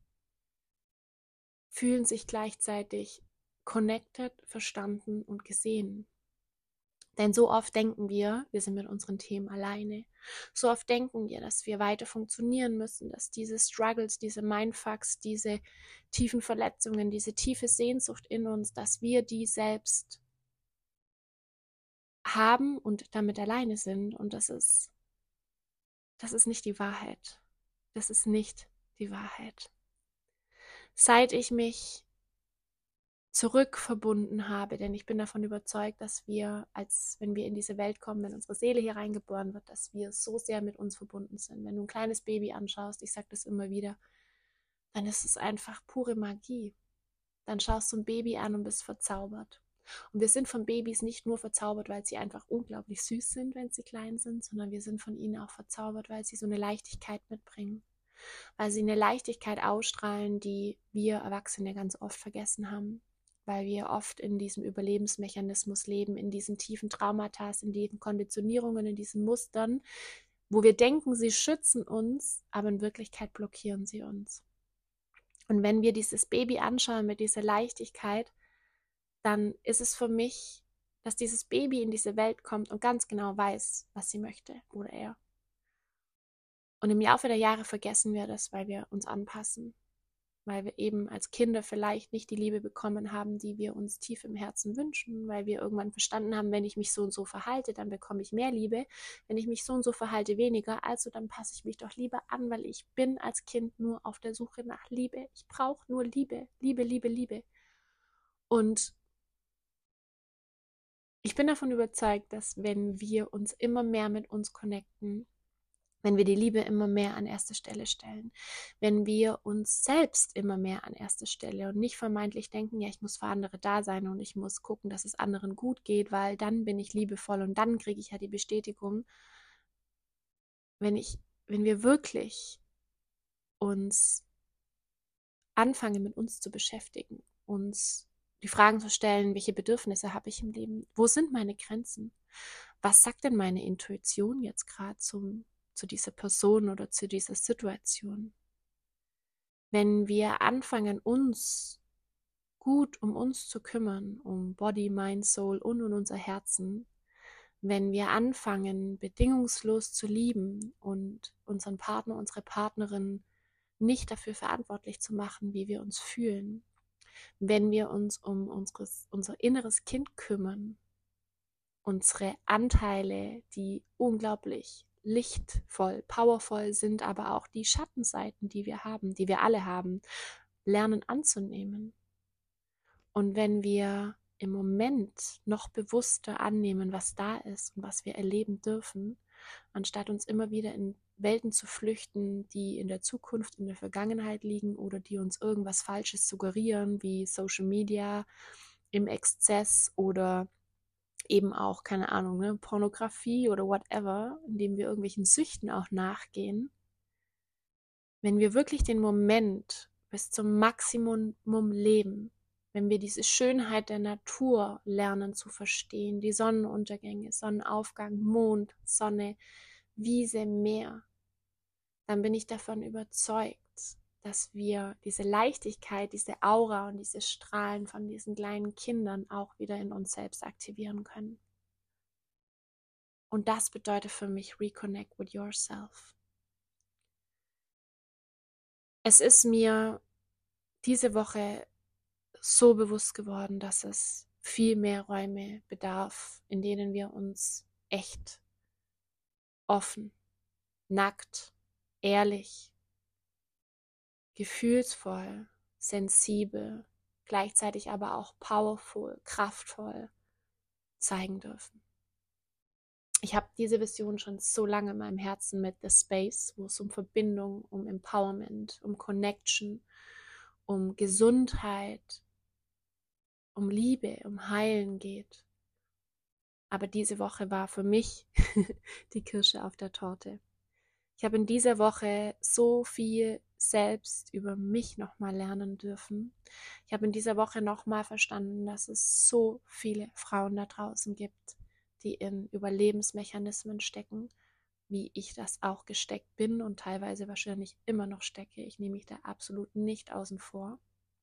fühlen sich gleichzeitig connected, verstanden und gesehen. Denn so oft denken wir, wir sind mit unseren Themen alleine. So oft denken wir, dass wir weiter funktionieren müssen, dass diese Struggles, diese Mindfucks, diese tiefen Verletzungen, diese tiefe Sehnsucht in uns, dass wir die selbst haben und damit alleine sind. Und das ist, das ist nicht die Wahrheit. Das ist nicht die Wahrheit. Seit ich mich zurückverbunden habe, denn ich bin davon überzeugt, dass wir, als wenn wir in diese Welt kommen, wenn unsere Seele hier reingeboren wird, dass wir so sehr mit uns verbunden sind. Wenn du ein kleines Baby anschaust, ich sage das immer wieder, dann ist es einfach pure Magie. Dann schaust du ein Baby an und bist verzaubert. Und wir sind von Babys nicht nur verzaubert, weil sie einfach unglaublich süß sind, wenn sie klein sind, sondern wir sind von ihnen auch verzaubert, weil sie so eine Leichtigkeit mitbringen. Weil sie eine Leichtigkeit ausstrahlen, die wir Erwachsene ganz oft vergessen haben. Weil wir oft in diesem Überlebensmechanismus leben, in diesen tiefen Traumata, in diesen Konditionierungen, in diesen Mustern, wo wir denken, sie schützen uns, aber in Wirklichkeit blockieren sie uns. Und wenn wir dieses Baby anschauen mit dieser Leichtigkeit, dann ist es für mich, dass dieses Baby in diese Welt kommt und ganz genau weiß, was sie möchte oder er. Und im Laufe der Jahre vergessen wir das, weil wir uns anpassen. Weil wir eben als Kinder vielleicht nicht die Liebe bekommen haben, die wir uns tief im Herzen wünschen, weil wir irgendwann verstanden haben, wenn ich mich so und so verhalte, dann bekomme ich mehr Liebe, wenn ich mich so und so verhalte, weniger, also dann passe ich mich doch lieber an, weil ich bin als Kind nur auf der Suche nach Liebe. Ich brauche nur Liebe, Liebe, Liebe, Liebe. Und ich bin davon überzeugt, dass wenn wir uns immer mehr mit uns connecten, wenn wir die Liebe immer mehr an erste Stelle stellen, wenn wir uns selbst immer mehr an erste Stelle und nicht vermeintlich denken, ja, ich muss für andere da sein und ich muss gucken, dass es anderen gut geht, weil dann bin ich liebevoll und dann kriege ich ja die Bestätigung. Wenn ich, wenn wir wirklich uns anfangen, mit uns zu beschäftigen, uns die Fragen zu stellen, welche Bedürfnisse habe ich im Leben, wo sind meine Grenzen, was sagt denn meine Intuition jetzt gerade zum zu dieser Person oder zu dieser Situation. Wenn wir anfangen, uns gut um uns zu kümmern, um Body, Mind, Soul und um unser Herzen, wenn wir anfangen, bedingungslos zu lieben und unseren Partner, unsere Partnerin nicht dafür verantwortlich zu machen, wie wir uns fühlen, wenn wir uns um unseres, unser inneres Kind kümmern, unsere Anteile, die unglaublich lichtvoll, powervoll sind, aber auch die Schattenseiten, die wir haben, die wir alle haben, lernen anzunehmen. Und wenn wir im Moment noch bewusster annehmen, was da ist und was wir erleben dürfen, anstatt uns immer wieder in Welten zu flüchten, die in der Zukunft, in der Vergangenheit liegen oder die uns irgendwas Falsches suggerieren, wie Social Media im Exzess oder eben auch, keine Ahnung, ne, Pornografie oder whatever, indem wir irgendwelchen Süchten auch nachgehen. Wenn wir wirklich den Moment bis zum Maximum leben, wenn wir diese Schönheit der Natur lernen zu verstehen, die Sonnenuntergänge, Sonnenaufgang, Mond, Sonne, Wiese, Meer, dann bin ich davon überzeugt, dass wir diese Leichtigkeit, diese Aura und diese Strahlen von diesen kleinen Kindern auch wieder in uns selbst aktivieren können. Und das bedeutet für mich Reconnect with Yourself. Es ist mir diese Woche so bewusst geworden, dass es viel mehr Räume bedarf, in denen wir uns echt, offen, nackt, ehrlich, gefühlsvoll, sensibel, gleichzeitig aber auch powerful, kraftvoll zeigen dürfen. Ich habe diese Vision schon so lange in meinem Herzen mit The Space, wo es um Verbindung, um Empowerment, um Connection, um Gesundheit, um Liebe, um Heilen geht. Aber diese Woche war für mich die Kirsche auf der Torte. Ich habe in dieser Woche so viel selbst über mich nochmal lernen dürfen. Ich habe in dieser Woche nochmal verstanden, dass es so viele Frauen da draußen gibt, die in Überlebensmechanismen stecken, wie ich das auch gesteckt bin und teilweise wahrscheinlich immer noch stecke. Ich nehme mich da absolut nicht außen vor.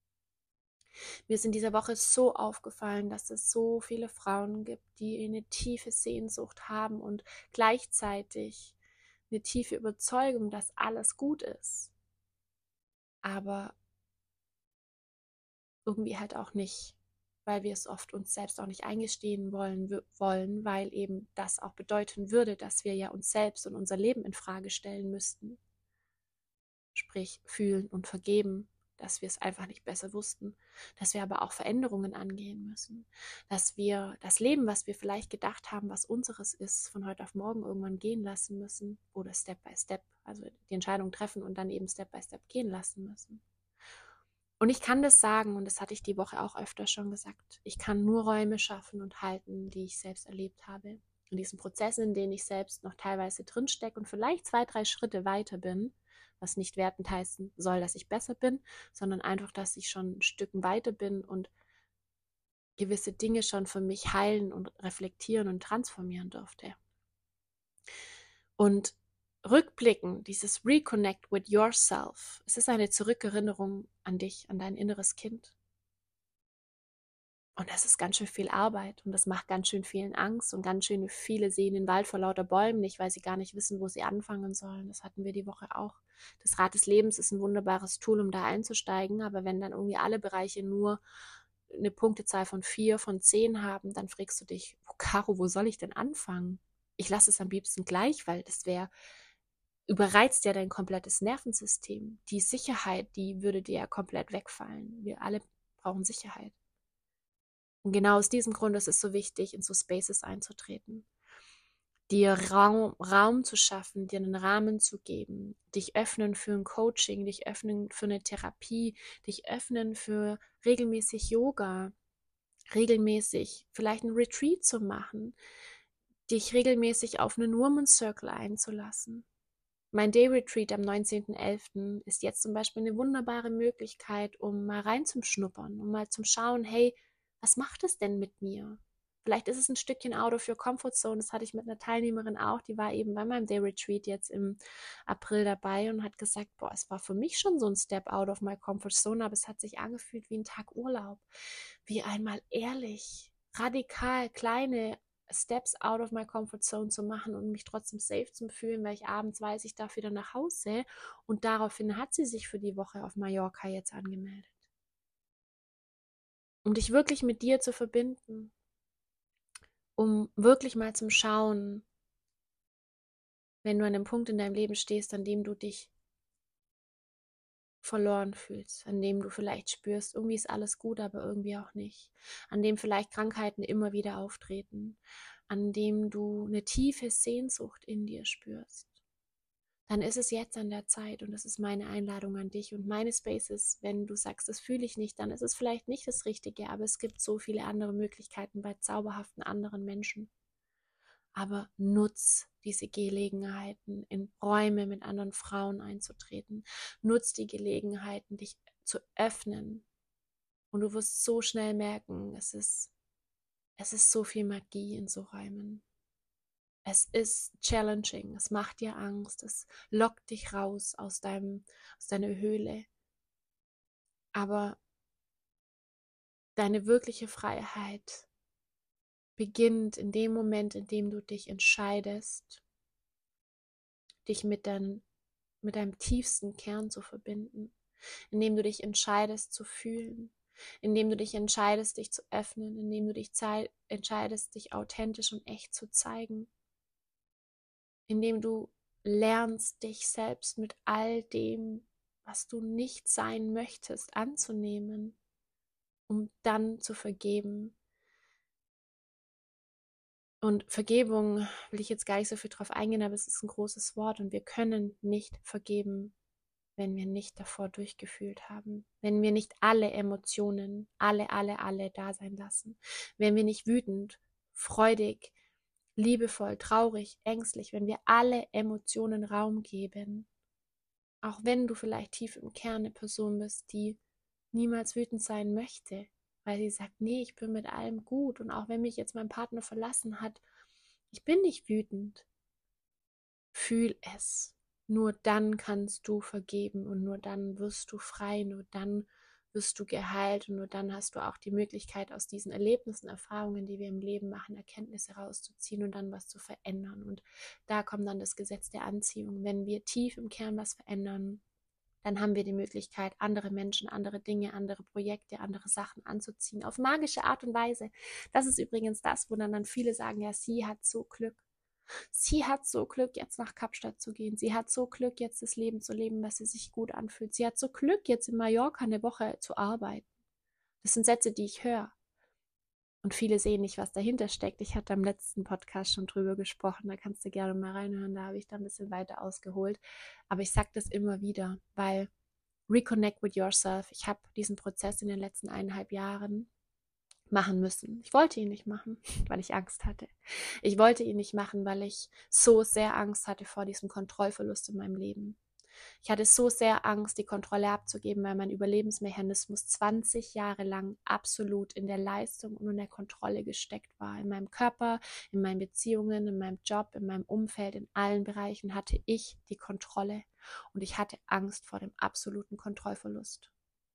Mir ist in dieser Woche so aufgefallen, dass es so viele Frauen gibt, die eine tiefe Sehnsucht haben und gleichzeitig eine tiefe Überzeugung, dass alles gut ist. Aber irgendwie halt auch nicht, weil wir es oft uns selbst auch nicht eingestehen wollen, wollen, weil eben das auch bedeuten würde, dass wir ja uns selbst und unser Leben in Frage stellen müssten. Sprich, fühlen und vergeben, dass wir es einfach nicht besser wussten, dass wir aber auch Veränderungen angehen müssen, dass wir das Leben, was wir vielleicht gedacht haben, was unseres ist, von heute auf morgen irgendwann gehen lassen müssen oder Step by Step, also die Entscheidung treffen und dann eben Step by Step gehen lassen müssen. Und ich kann das sagen, und das hatte ich die Woche auch öfter schon gesagt, ich kann nur Räume schaffen und halten, die ich selbst erlebt habe. In diesen Prozessen, in denen ich selbst noch teilweise drinstecke und vielleicht zwei, drei Schritte weiter bin, was nicht wertend heißen soll, dass ich besser bin, sondern einfach, dass ich schon ein Stück weiter bin und gewisse Dinge schon für mich heilen und reflektieren und transformieren durfte. Und rückblickend, dieses Reconnect with Yourself, es ist eine Zurückerinnerung an dich, an dein inneres Kind. Und das ist ganz schön viel Arbeit und das macht ganz schön vielen Angst und ganz schön viele sehen den Wald vor lauter Bäumen nicht, weil sie gar nicht wissen, wo sie anfangen sollen. Das hatten wir die Woche auch. Das Rad des Lebens ist ein wunderbares Tool, um da einzusteigen, aber wenn dann irgendwie alle Bereiche nur eine Punktezahl von vier, von zehn haben, dann fragst du dich, oh, Caro, wo soll ich denn anfangen? Ich lasse es am liebsten gleich, weil das wäre, überreizt ja dein komplettes Nervensystem. Die Sicherheit, die würde dir ja komplett wegfallen. Wir alle brauchen Sicherheit. Und genau aus diesem Grund ist es so wichtig, in so Spaces einzutreten. dir Raum, Raum zu schaffen, dir einen Rahmen zu geben, dich öffnen für ein Coaching, dich öffnen für eine Therapie, dich öffnen für regelmäßig Yoga, regelmäßig vielleicht ein Retreat zu machen, dich regelmäßig auf einen Women's Circle einzulassen. Mein Day Retreat am neunzehnten elften ist jetzt zum Beispiel eine wunderbare Möglichkeit, um mal reinzuschnuppern, um mal zu schauen, hey, was macht es denn mit mir? Vielleicht ist es ein Stückchen out of your comfort zone. Das hatte ich mit einer Teilnehmerin auch, die war eben bei meinem Day Retreat jetzt im April dabei und hat gesagt, boah, es war für mich schon so ein Step out of my comfort zone, aber es hat sich angefühlt wie ein Tag Urlaub, wie einmal ehrlich, radikal kleine Steps out of my comfort zone zu machen und mich trotzdem safe zu fühlen, weil ich abends weiß, ich darf wieder nach Hause, und daraufhin hat sie sich für die Woche auf Mallorca jetzt angemeldet. Um dich wirklich mit dir zu verbinden, um wirklich mal zum Schauen, wenn du an einem Punkt in deinem Leben stehst, an dem du dich verloren fühlst, an dem du vielleicht spürst, irgendwie ist alles gut, aber irgendwie auch nicht, an dem vielleicht Krankheiten immer wieder auftreten, an dem du eine tiefe Sehnsucht in dir spürst, dann ist es jetzt an der Zeit, und das ist meine Einladung an dich und meine Spaces. Wenn du sagst, das fühle ich nicht, dann ist es vielleicht nicht das Richtige, aber es gibt so viele andere Möglichkeiten bei zauberhaften anderen Menschen. Aber nutz diese Gelegenheiten, in Räume mit anderen Frauen einzutreten. Nutz die Gelegenheiten, dich zu öffnen. Und du wirst so schnell merken, es ist, es ist so viel Magie in so Räumen. Es ist challenging, es macht dir Angst, es lockt dich raus aus, deinem, aus deiner Höhle. Aber deine wirkliche Freiheit beginnt in dem Moment, in dem du dich entscheidest, dich mit, dein, mit deinem tiefsten Kern zu verbinden, indem du dich entscheidest zu fühlen, indem du dich entscheidest, dich zu öffnen, indem du dich entscheidest, dich authentisch und echt zu zeigen, indem du lernst, dich selbst mit all dem, was du nicht sein möchtest, anzunehmen, um dann zu vergeben. Und Vergebung will ich jetzt gar nicht so viel drauf eingehen, aber es ist ein großes Wort und wir können nicht vergeben, wenn wir nicht davor durchgefühlt haben, wenn wir nicht alle Emotionen, alle, alle, alle da sein lassen, wenn wir nicht wütend, freudig, liebevoll, traurig, ängstlich, wenn wir alle Emotionen Raum geben, auch wenn du vielleicht tief im Kern eine Person bist, die niemals wütend sein möchte, weil sie sagt, nee, ich bin mit allem gut, und auch wenn mich jetzt mein Partner verlassen hat, ich bin nicht wütend. Fühl es. Nur dann kannst du vergeben und nur dann wirst du frei, nur dann wirst du geheilt und nur dann hast du auch die Möglichkeit, aus diesen Erlebnissen, Erfahrungen, die wir im Leben machen, Erkenntnisse rauszuziehen und dann was zu verändern. Und da kommt dann das Gesetz der Anziehung. Wenn wir tief im Kern was verändern, dann haben wir die Möglichkeit, andere Menschen, andere Dinge, andere Projekte, andere Sachen anzuziehen, auf magische Art und Weise. Das ist übrigens das, wo dann, dann viele sagen, ja, sie hat so Glück. Sie hat so Glück, jetzt nach Kapstadt zu gehen. Sie hat so Glück, jetzt das Leben zu leben, was sie sich gut anfühlt. Sie hat so Glück, jetzt in Mallorca eine Woche zu arbeiten. Das sind Sätze, die ich höre. Und viele sehen nicht, was dahinter steckt. Ich hatte am letzten Podcast schon drüber gesprochen, da kannst du gerne mal reinhören, da habe ich da ein bisschen weiter ausgeholt. Aber ich sage das immer wieder, weil reconnect with yourself. Ich habe diesen Prozess in den letzten eineinhalb Jahren machen müssen. Ich wollte ihn nicht machen, weil ich Angst hatte. Ich wollte ihn nicht machen, weil ich so sehr Angst hatte vor diesem Kontrollverlust in meinem Leben. Ich hatte so sehr Angst, die Kontrolle abzugeben, weil mein Überlebensmechanismus zwanzig Jahre lang absolut in der Leistung und in der Kontrolle gesteckt war. In meinem Körper, in meinen Beziehungen, in meinem Job, in meinem Umfeld, in allen Bereichen hatte ich die Kontrolle und ich hatte Angst vor dem absoluten Kontrollverlust.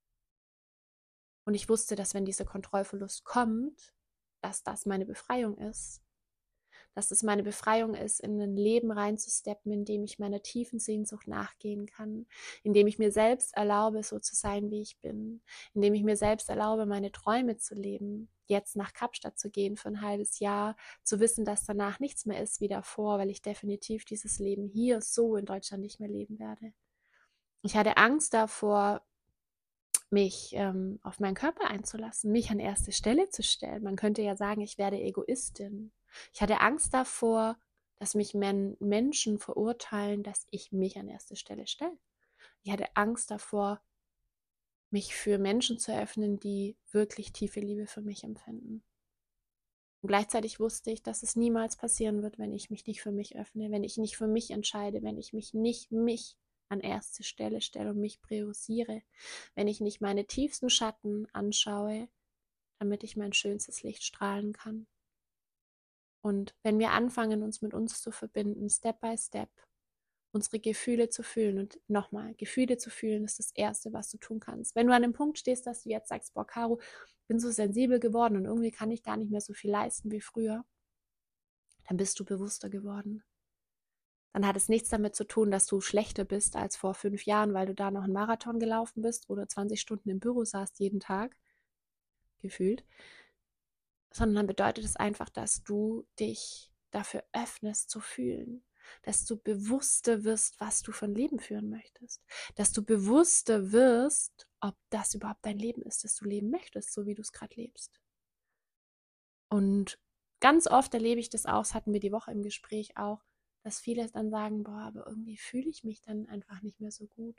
Und ich wusste, dass wenn dieser Kontrollverlust kommt, dass das meine Befreiung ist. Dass es meine Befreiung ist, in ein Leben reinzusteppen, in dem ich meiner tiefen Sehnsucht nachgehen kann, in dem ich mir selbst erlaube, so zu sein, wie ich bin, in dem ich mir selbst erlaube, meine Träume zu leben, jetzt nach Kapstadt zu gehen für ein halbes Jahr, zu wissen, dass danach nichts mehr ist wie davor, weil ich definitiv dieses Leben hier so in Deutschland nicht mehr leben werde. Ich hatte Angst davor, mich ähm, auf meinen Körper einzulassen, mich an erste Stelle zu stellen. Man könnte ja sagen, ich werde Egoistin. Ich hatte Angst davor, dass mich Men- Menschen verurteilen, dass ich mich an erste Stelle stelle. Ich hatte Angst davor, mich für Menschen zu öffnen, die wirklich tiefe Liebe für mich empfinden. Und gleichzeitig wusste ich, dass es niemals passieren wird, wenn ich mich nicht für mich öffne, wenn ich nicht für mich entscheide, wenn ich mich nicht mich an erste Stelle stelle und mich priorisiere, wenn ich nicht meine tiefsten Schatten anschaue, damit ich mein schönstes Licht strahlen kann. Und wenn wir anfangen, uns mit uns zu verbinden, Step by Step, unsere Gefühle zu fühlen. Und nochmal, Gefühle zu fühlen ist das Erste, was du tun kannst. Wenn du an dem Punkt stehst, dass du jetzt sagst, boah, Caro, ich bin so sensibel geworden und irgendwie kann ich gar nicht mehr so viel leisten wie früher, dann bist du bewusster geworden. Dann hat es nichts damit zu tun, dass du schlechter bist als vor fünf Jahren, weil du da noch einen Marathon gelaufen bist oder zwanzig Stunden im Büro saßt jeden Tag, gefühlt, sondern dann bedeutet es einfach, dass du dich dafür öffnest zu fühlen, dass du bewusster wirst, was du für ein Leben führen möchtest, dass du bewusster wirst, ob das überhaupt dein Leben ist, das du leben möchtest, so wie du es gerade lebst. Und ganz oft erlebe ich das auch, das hatten wir die Woche im Gespräch auch, dass viele dann sagen, boah, aber irgendwie fühle ich mich dann einfach nicht mehr so gut.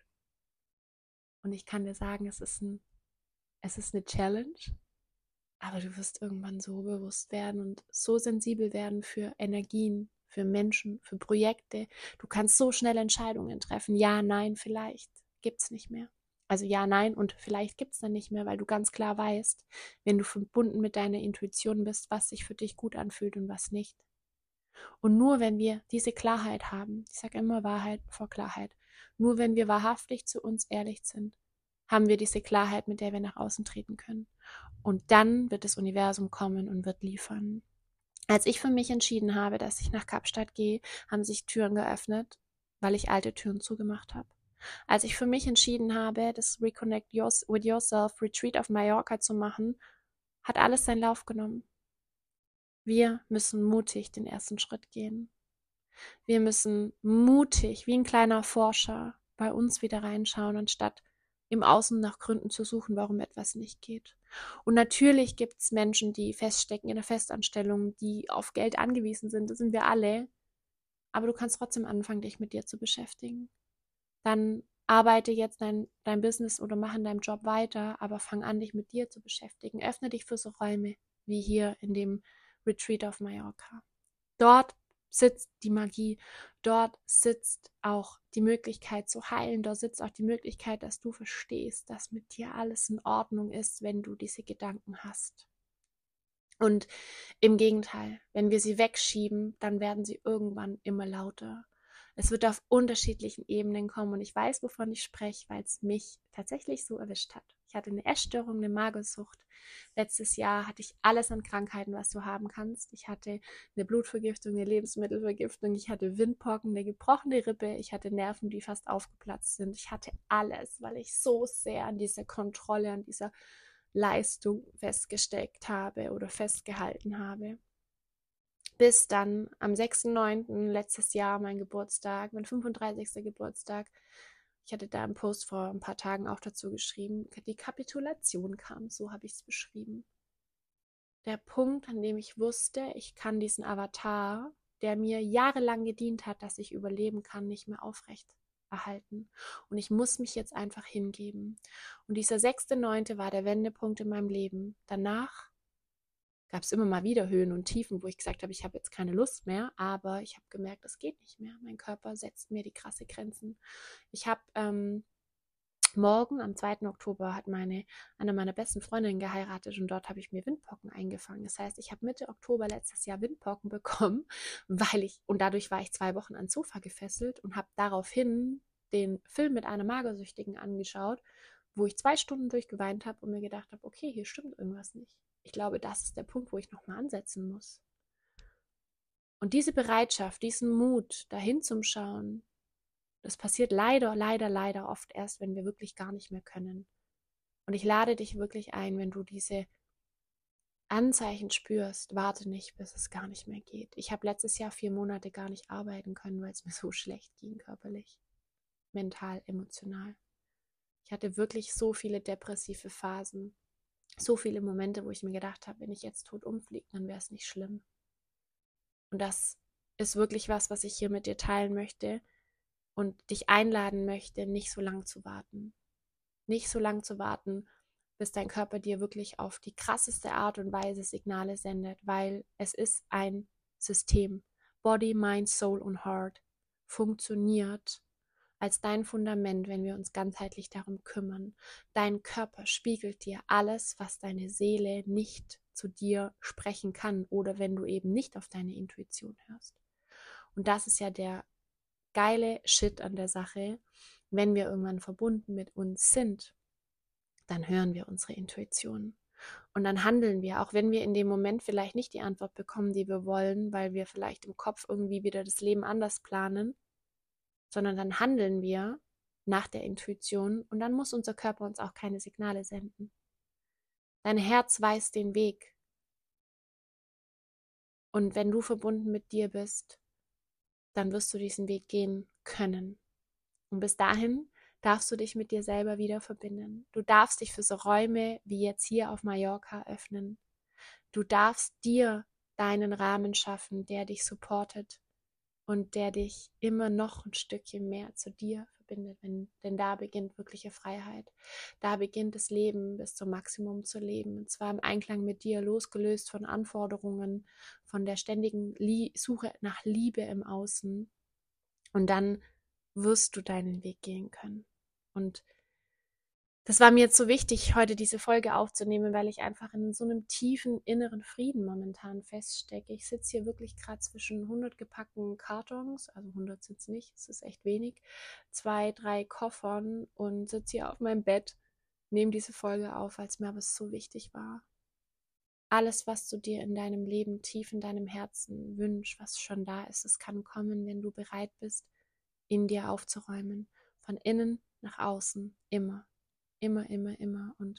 Und ich kann dir sagen, es ist ein, es ist eine Challenge, aber du wirst irgendwann so bewusst werden und so sensibel werden für Energien, für Menschen, für Projekte. Du kannst so schnell Entscheidungen treffen. Ja, nein, vielleicht gibt es nicht mehr. Also ja, nein und vielleicht gibt es dann nicht mehr, weil du ganz klar weißt, wenn du verbunden mit deiner Intuition bist, was sich für dich gut anfühlt und was nicht. Und nur wenn wir diese Klarheit haben, ich sage immer Wahrheit vor Klarheit, nur wenn wir wahrhaftig zu uns ehrlich sind, haben wir diese Klarheit, mit der wir nach außen treten können. Und dann wird das Universum kommen und wird liefern. Als ich für mich entschieden habe, dass ich nach Kapstadt gehe, haben sich Türen geöffnet, weil ich alte Türen zugemacht habe. Als ich für mich entschieden habe, das Reconnect with Yourself Retreat auf Mallorca zu machen, hat alles seinen Lauf genommen. Wir müssen mutig den ersten Schritt gehen. Wir müssen mutig, wie ein kleiner Forscher, bei uns wieder reinschauen, anstatt im Außen nach Gründen zu suchen, warum etwas nicht geht. Und natürlich gibt es Menschen, die feststecken in der Festanstellung, die auf Geld angewiesen sind. Das sind wir alle. Aber du kannst trotzdem anfangen, dich mit dir zu beschäftigen. Dann arbeite jetzt dein, dein Business oder mach in deinem Job weiter, aber fang an, dich mit dir zu beschäftigen. Öffne dich für so Räume wie hier in dem Retreat auf Mallorca. Dort sitzt die Magie, dort sitzt auch die Möglichkeit zu heilen, dort sitzt auch die Möglichkeit, dass du verstehst, dass mit dir alles in Ordnung ist, wenn du diese Gedanken hast. Und im Gegenteil, wenn wir sie wegschieben, dann werden sie irgendwann immer lauter. Es wird auf unterschiedlichen Ebenen kommen und ich weiß, wovon ich spreche, weil es mich tatsächlich so erwischt hat. Ich hatte eine Essstörung, eine Magersucht. Letztes Jahr hatte ich alles an Krankheiten, was du haben kannst. Ich hatte eine Blutvergiftung, eine Lebensmittelvergiftung, ich hatte Windpocken, eine gebrochene Rippe, ich hatte Nerven, die fast aufgeplatzt sind. Ich hatte alles, weil ich so sehr an dieser Kontrolle, an dieser Leistung festgesteckt habe oder festgehalten habe. Bis dann am sechster neunter letztes Jahr, mein Geburtstag, mein fünfunddreißigster Geburtstag, ich hatte da einen Post vor ein paar Tagen auch dazu geschrieben, die Kapitulation kam, so habe ich es beschrieben. Der Punkt, an dem ich wusste, ich kann diesen Avatar, der mir jahrelang gedient hat, dass ich überleben kann, nicht mehr aufrecht erhalten. Und ich muss mich jetzt einfach hingeben. Und dieser sechster neunte war der Wendepunkt in meinem Leben. Danach gab es immer mal wieder Höhen und Tiefen, wo ich gesagt habe, ich habe jetzt keine Lust mehr, aber ich habe gemerkt, das geht nicht mehr. Mein Körper setzt mir die krasse Grenzen. Ich habe ähm, morgen, am zweiten Oktober, hat meine, eine meiner besten Freundinnen geheiratet und dort habe ich mir Windpocken eingefangen. Das heißt, ich habe Mitte Oktober letztes Jahr Windpocken bekommen, weil ich, und dadurch war ich zwei Wochen ans Sofa gefesselt und habe daraufhin den Film mit einer Magersüchtigen angeschaut, wo ich zwei Stunden durchgeweint habe und mir gedacht habe, okay, hier stimmt irgendwas nicht. Ich glaube, das ist der Punkt, wo ich nochmal ansetzen muss. Und diese Bereitschaft, diesen Mut, dahin zum Schauen, das passiert leider, leider, leider oft erst, wenn wir wirklich gar nicht mehr können. Und ich lade dich wirklich ein, wenn du diese Anzeichen spürst, warte nicht, bis es gar nicht mehr geht. Ich habe letztes Jahr vier Monate gar nicht arbeiten können, weil es mir so schlecht ging, körperlich, mental, emotional. Ich hatte wirklich so viele depressive Phasen, so viele Momente, wo ich mir gedacht habe, wenn ich jetzt tot umfliege, dann wäre es nicht schlimm. Und das ist wirklich was, was ich hier mit dir teilen möchte und dich einladen möchte, nicht so lang zu warten. Nicht so lang zu warten, bis dein Körper dir wirklich auf die krasseste Art und Weise Signale sendet, weil es ist ein System. Body, Mind, Soul und Heart funktioniert als dein Fundament, wenn wir uns ganzheitlich darum kümmern. Dein Körper spiegelt dir alles, was deine Seele nicht zu dir sprechen kann oder wenn du eben nicht auf deine Intuition hörst. Und das ist ja der geile Shit an der Sache. Wenn wir irgendwann verbunden mit uns sind, dann hören wir unsere Intuition. Und dann handeln wir, auch wenn wir in dem Moment vielleicht nicht die Antwort bekommen, die wir wollen, weil wir vielleicht im Kopf irgendwie wieder das Leben anders planen, sondern dann handeln wir nach der Intuition und dann muss unser Körper uns auch keine Signale senden. Dein Herz weiß den Weg. Und wenn du verbunden mit dir bist, dann wirst du diesen Weg gehen können. Und bis dahin darfst du dich mit dir selber wieder verbinden. Du darfst dich für so Räume wie jetzt hier auf Mallorca öffnen. Du darfst dir deinen Rahmen schaffen, der dich supportet und der dich immer noch ein Stückchen mehr zu dir verbindet. Wenn, denn da beginnt wirkliche Freiheit. Da beginnt das Leben bis zum Maximum zu leben. Und zwar im Einklang mit dir, losgelöst von Anforderungen, von der ständigen Lie- Suche nach Liebe im Außen. Und dann wirst du deinen Weg gehen können. Und das war mir jetzt so wichtig, heute diese Folge aufzunehmen, weil ich einfach in so einem tiefen inneren Frieden momentan feststecke. Ich sitze hier wirklich gerade zwischen hundert gepackten Kartons, also hundert sind es nicht, es ist echt wenig, zwei, drei Koffern und sitze hier auf meinem Bett, nehme diese Folge auf, weil es mir aber so wichtig war. Alles, was du dir in deinem Leben tief in deinem Herzen wünschst, was schon da ist, es kann kommen, wenn du bereit bist, in dir aufzuräumen. Von innen nach außen, immer. Immer, immer, immer. Und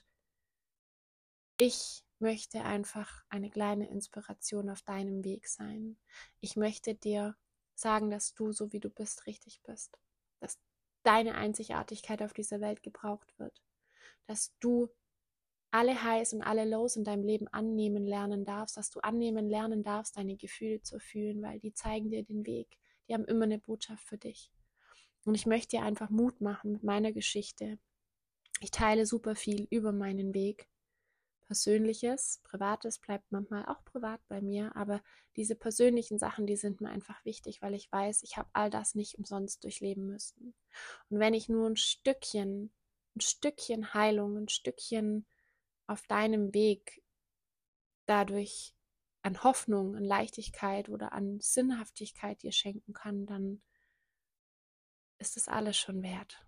ich möchte einfach eine kleine Inspiration auf deinem Weg sein. Ich möchte dir sagen, dass du, so wie du bist, richtig bist. Dass deine Einzigartigkeit auf dieser Welt gebraucht wird. Dass du alle Highs und alle Lows in deinem Leben annehmen lernen darfst. Dass du annehmen lernen darfst, deine Gefühle zu fühlen, weil die zeigen dir den Weg. Die haben immer eine Botschaft für dich. Und ich möchte dir einfach Mut machen mit meiner Geschichte. Ich teile super viel über meinen Weg. Persönliches, Privates bleibt manchmal auch privat bei mir, aber diese persönlichen Sachen, die sind mir einfach wichtig, weil ich weiß, ich habe all das nicht umsonst durchleben müssen. Und wenn ich nur ein Stückchen, ein Stückchen Heilung, ein Stückchen auf deinem Weg dadurch an Hoffnung, an Leichtigkeit oder an Sinnhaftigkeit dir schenken kann, dann ist das alles schon wert.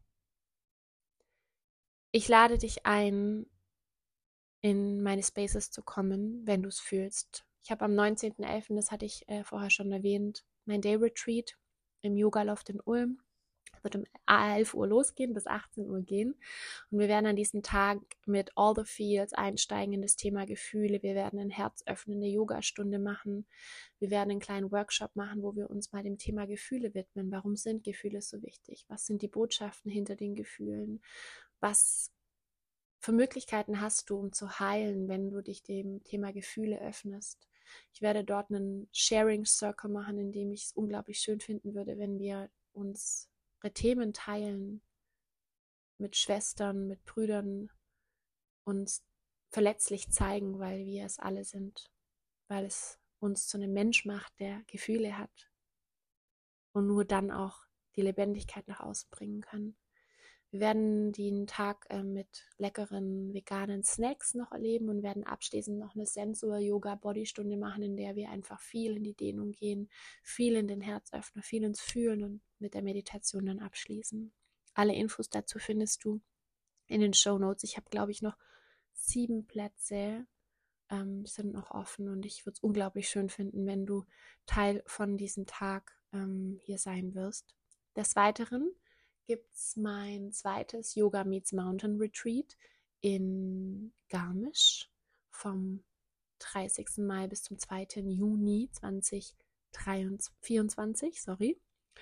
Ich lade dich ein, in meine Spaces zu kommen, wenn du es fühlst. Ich habe am neunzehnten elften, das hatte ich äh, vorher schon erwähnt, mein Day Retreat im Yoga Loft in Ulm. Wird um elf Uhr losgehen, bis achtzehn Uhr gehen. Und wir werden an diesem Tag mit All the Feels einsteigen in das Thema Gefühle. Wir werden eine herzöffnende Yogastunde machen. Wir werden einen kleinen Workshop machen, wo wir uns mal dem Thema Gefühle widmen. Warum sind Gefühle so wichtig? Was sind die Botschaften hinter den Gefühlen? Was für Möglichkeiten hast du, um zu heilen, wenn du dich dem Thema Gefühle öffnest? Ich werde dort einen Sharing Circle machen, in dem ich es unglaublich schön finden würde, wenn wir unsere Themen teilen mit Schwestern, mit Brüdern, uns verletzlich zeigen, weil wir es alle sind, weil es uns zu einem Mensch macht, der Gefühle hat und nur dann auch die Lebendigkeit nach außen bringen kann. Wir werden den Tag äh, mit leckeren veganen Snacks noch erleben und werden abschließend noch eine Sensor-Yoga-Bodystunde machen, in der wir einfach viel in die Dehnung gehen, viel in den Herzöffner, viel ins Fühlen und mit der Meditation dann abschließen. Alle Infos dazu findest du in den Shownotes. Ich habe, glaube ich, noch sieben Plätze ähm, sind noch offen und ich würde es unglaublich schön finden, wenn du Teil von diesem Tag ähm, hier sein wirst. Des Weiteren gibt es mein zweites Yoga Meets Mountain Retreat in Garmisch vom dreißigsten Mai bis zum zweiten Juni zweitausendvierundzwanzig, sorry.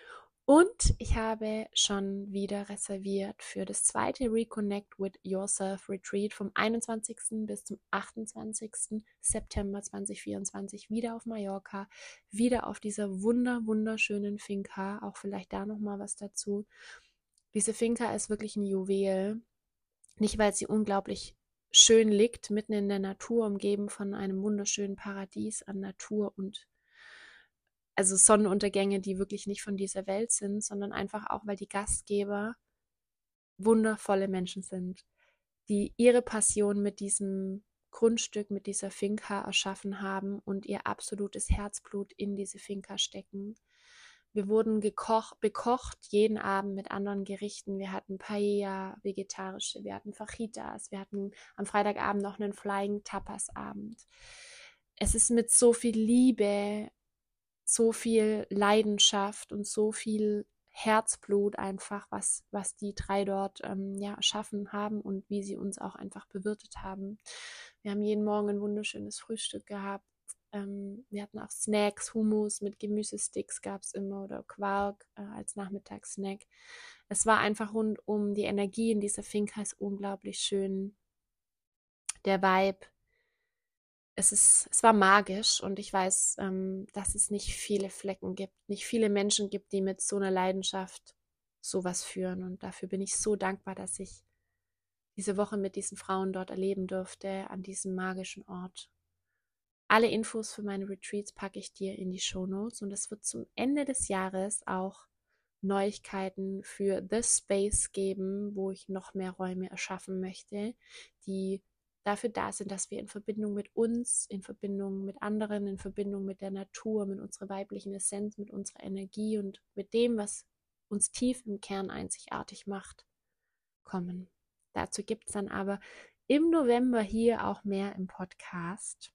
Und ich habe schon wieder reserviert für das zweite Reconnect with Yourself Retreat vom einundzwanzigsten bis zum achtundzwanzigsten September zweitausendvierundzwanzig wieder auf Mallorca, wieder auf dieser wunder wunderschönen Finca. Auch vielleicht da nochmal was dazu. Diese Finca ist wirklich ein Juwel. Nicht, weil sie unglaublich schön liegt, mitten in der Natur, umgeben von einem wunderschönen Paradies an Natur und also Sonnenuntergänge, die wirklich nicht von dieser Welt sind, sondern einfach auch, weil die Gastgeber wundervolle Menschen sind, die ihre Passion mit diesem Grundstück, mit dieser Finca erschaffen haben und ihr absolutes Herzblut in diese Finca stecken. Wir wurden gekocht, bekocht jeden Abend mit anderen Gerichten. Wir hatten Paella, vegetarische, wir hatten Fajitas, wir hatten am Freitagabend noch einen Flying Tapas Abend. Es ist mit so viel Liebe, so viel Leidenschaft und so viel Herzblut einfach, was, was die drei dort ähm, ja, erschaffen haben und wie sie uns auch einfach bewirtet haben. Wir haben jeden Morgen ein wunderschönes Frühstück gehabt. Ähm, wir hatten auch Snacks, Hummus mit Gemüsesticks gab es immer oder Quark äh, als Nachmittagssnack. Es war einfach rundum, die Energie in dieser Finca ist unglaublich schön. Der Vibe, es ist, es war magisch und ich weiß, ähm, dass es nicht viele Flecken gibt, nicht viele Menschen gibt, die mit so einer Leidenschaft sowas führen. Und dafür bin ich so dankbar, dass ich diese Woche mit diesen Frauen dort erleben durfte, an diesem magischen Ort. Alle Infos für meine Retreats packe ich dir in die Shownotes und es wird zum Ende des Jahres auch Neuigkeiten für The Space geben, wo ich noch mehr Räume erschaffen möchte, die dafür da sind, dass wir in Verbindung mit uns, in Verbindung mit anderen, in Verbindung mit der Natur, mit unserer weiblichen Essenz, mit unserer Energie und mit dem, was uns tief im Kern einzigartig macht, kommen. Dazu gibt es dann aber im November hier auch mehr im Podcast.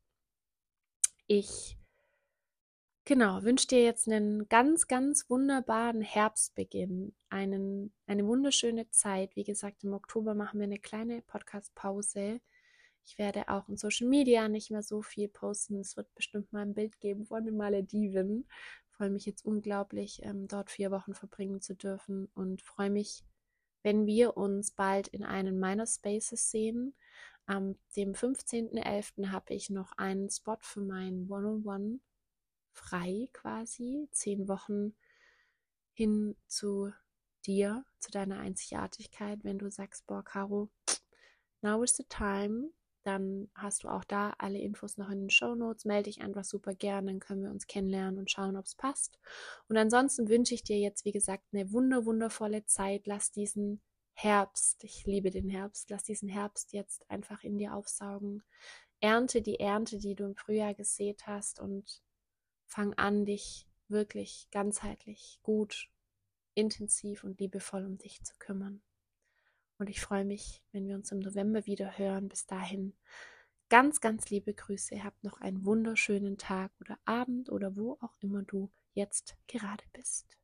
Ich Genau, wünsche dir jetzt einen ganz, ganz wunderbaren Herbstbeginn, einen, eine wunderschöne Zeit. Wie gesagt, im Oktober machen wir eine kleine Podcast-Pause. Ich werde auch in Social Media nicht mehr so viel posten. Es wird bestimmt mal ein Bild geben von den Malediven. Ich freue mich jetzt unglaublich, ähm, dort vier Wochen verbringen zu dürfen und freue mich, wenn wir uns bald in einem meiner Spaces sehen. Am dem fünfzehnten elften habe ich noch einen Spot für mein One-on-One frei quasi, zehn Wochen hin zu dir, zu deiner Einzigartigkeit. Wenn du sagst, boah, Caro, now is the time, dann hast du auch da alle Infos noch in den Shownotes. Melde dich einfach super gerne, dann können wir uns kennenlernen und schauen, ob es passt. Und ansonsten wünsche ich dir jetzt, wie gesagt, eine wunder, wundervolle Zeit. Lass diesen Herbst, ich liebe den Herbst, lass diesen Herbst jetzt einfach in dir aufsaugen. Ernte die Ernte, die du im Frühjahr gesät hast und fang an, dich wirklich ganzheitlich, gut, intensiv und liebevoll um dich zu kümmern. Und ich freue mich, wenn wir uns im November wieder hören. Bis dahin ganz, ganz liebe Grüße. Habt noch einen wunderschönen Tag oder Abend oder wo auch immer du jetzt gerade bist.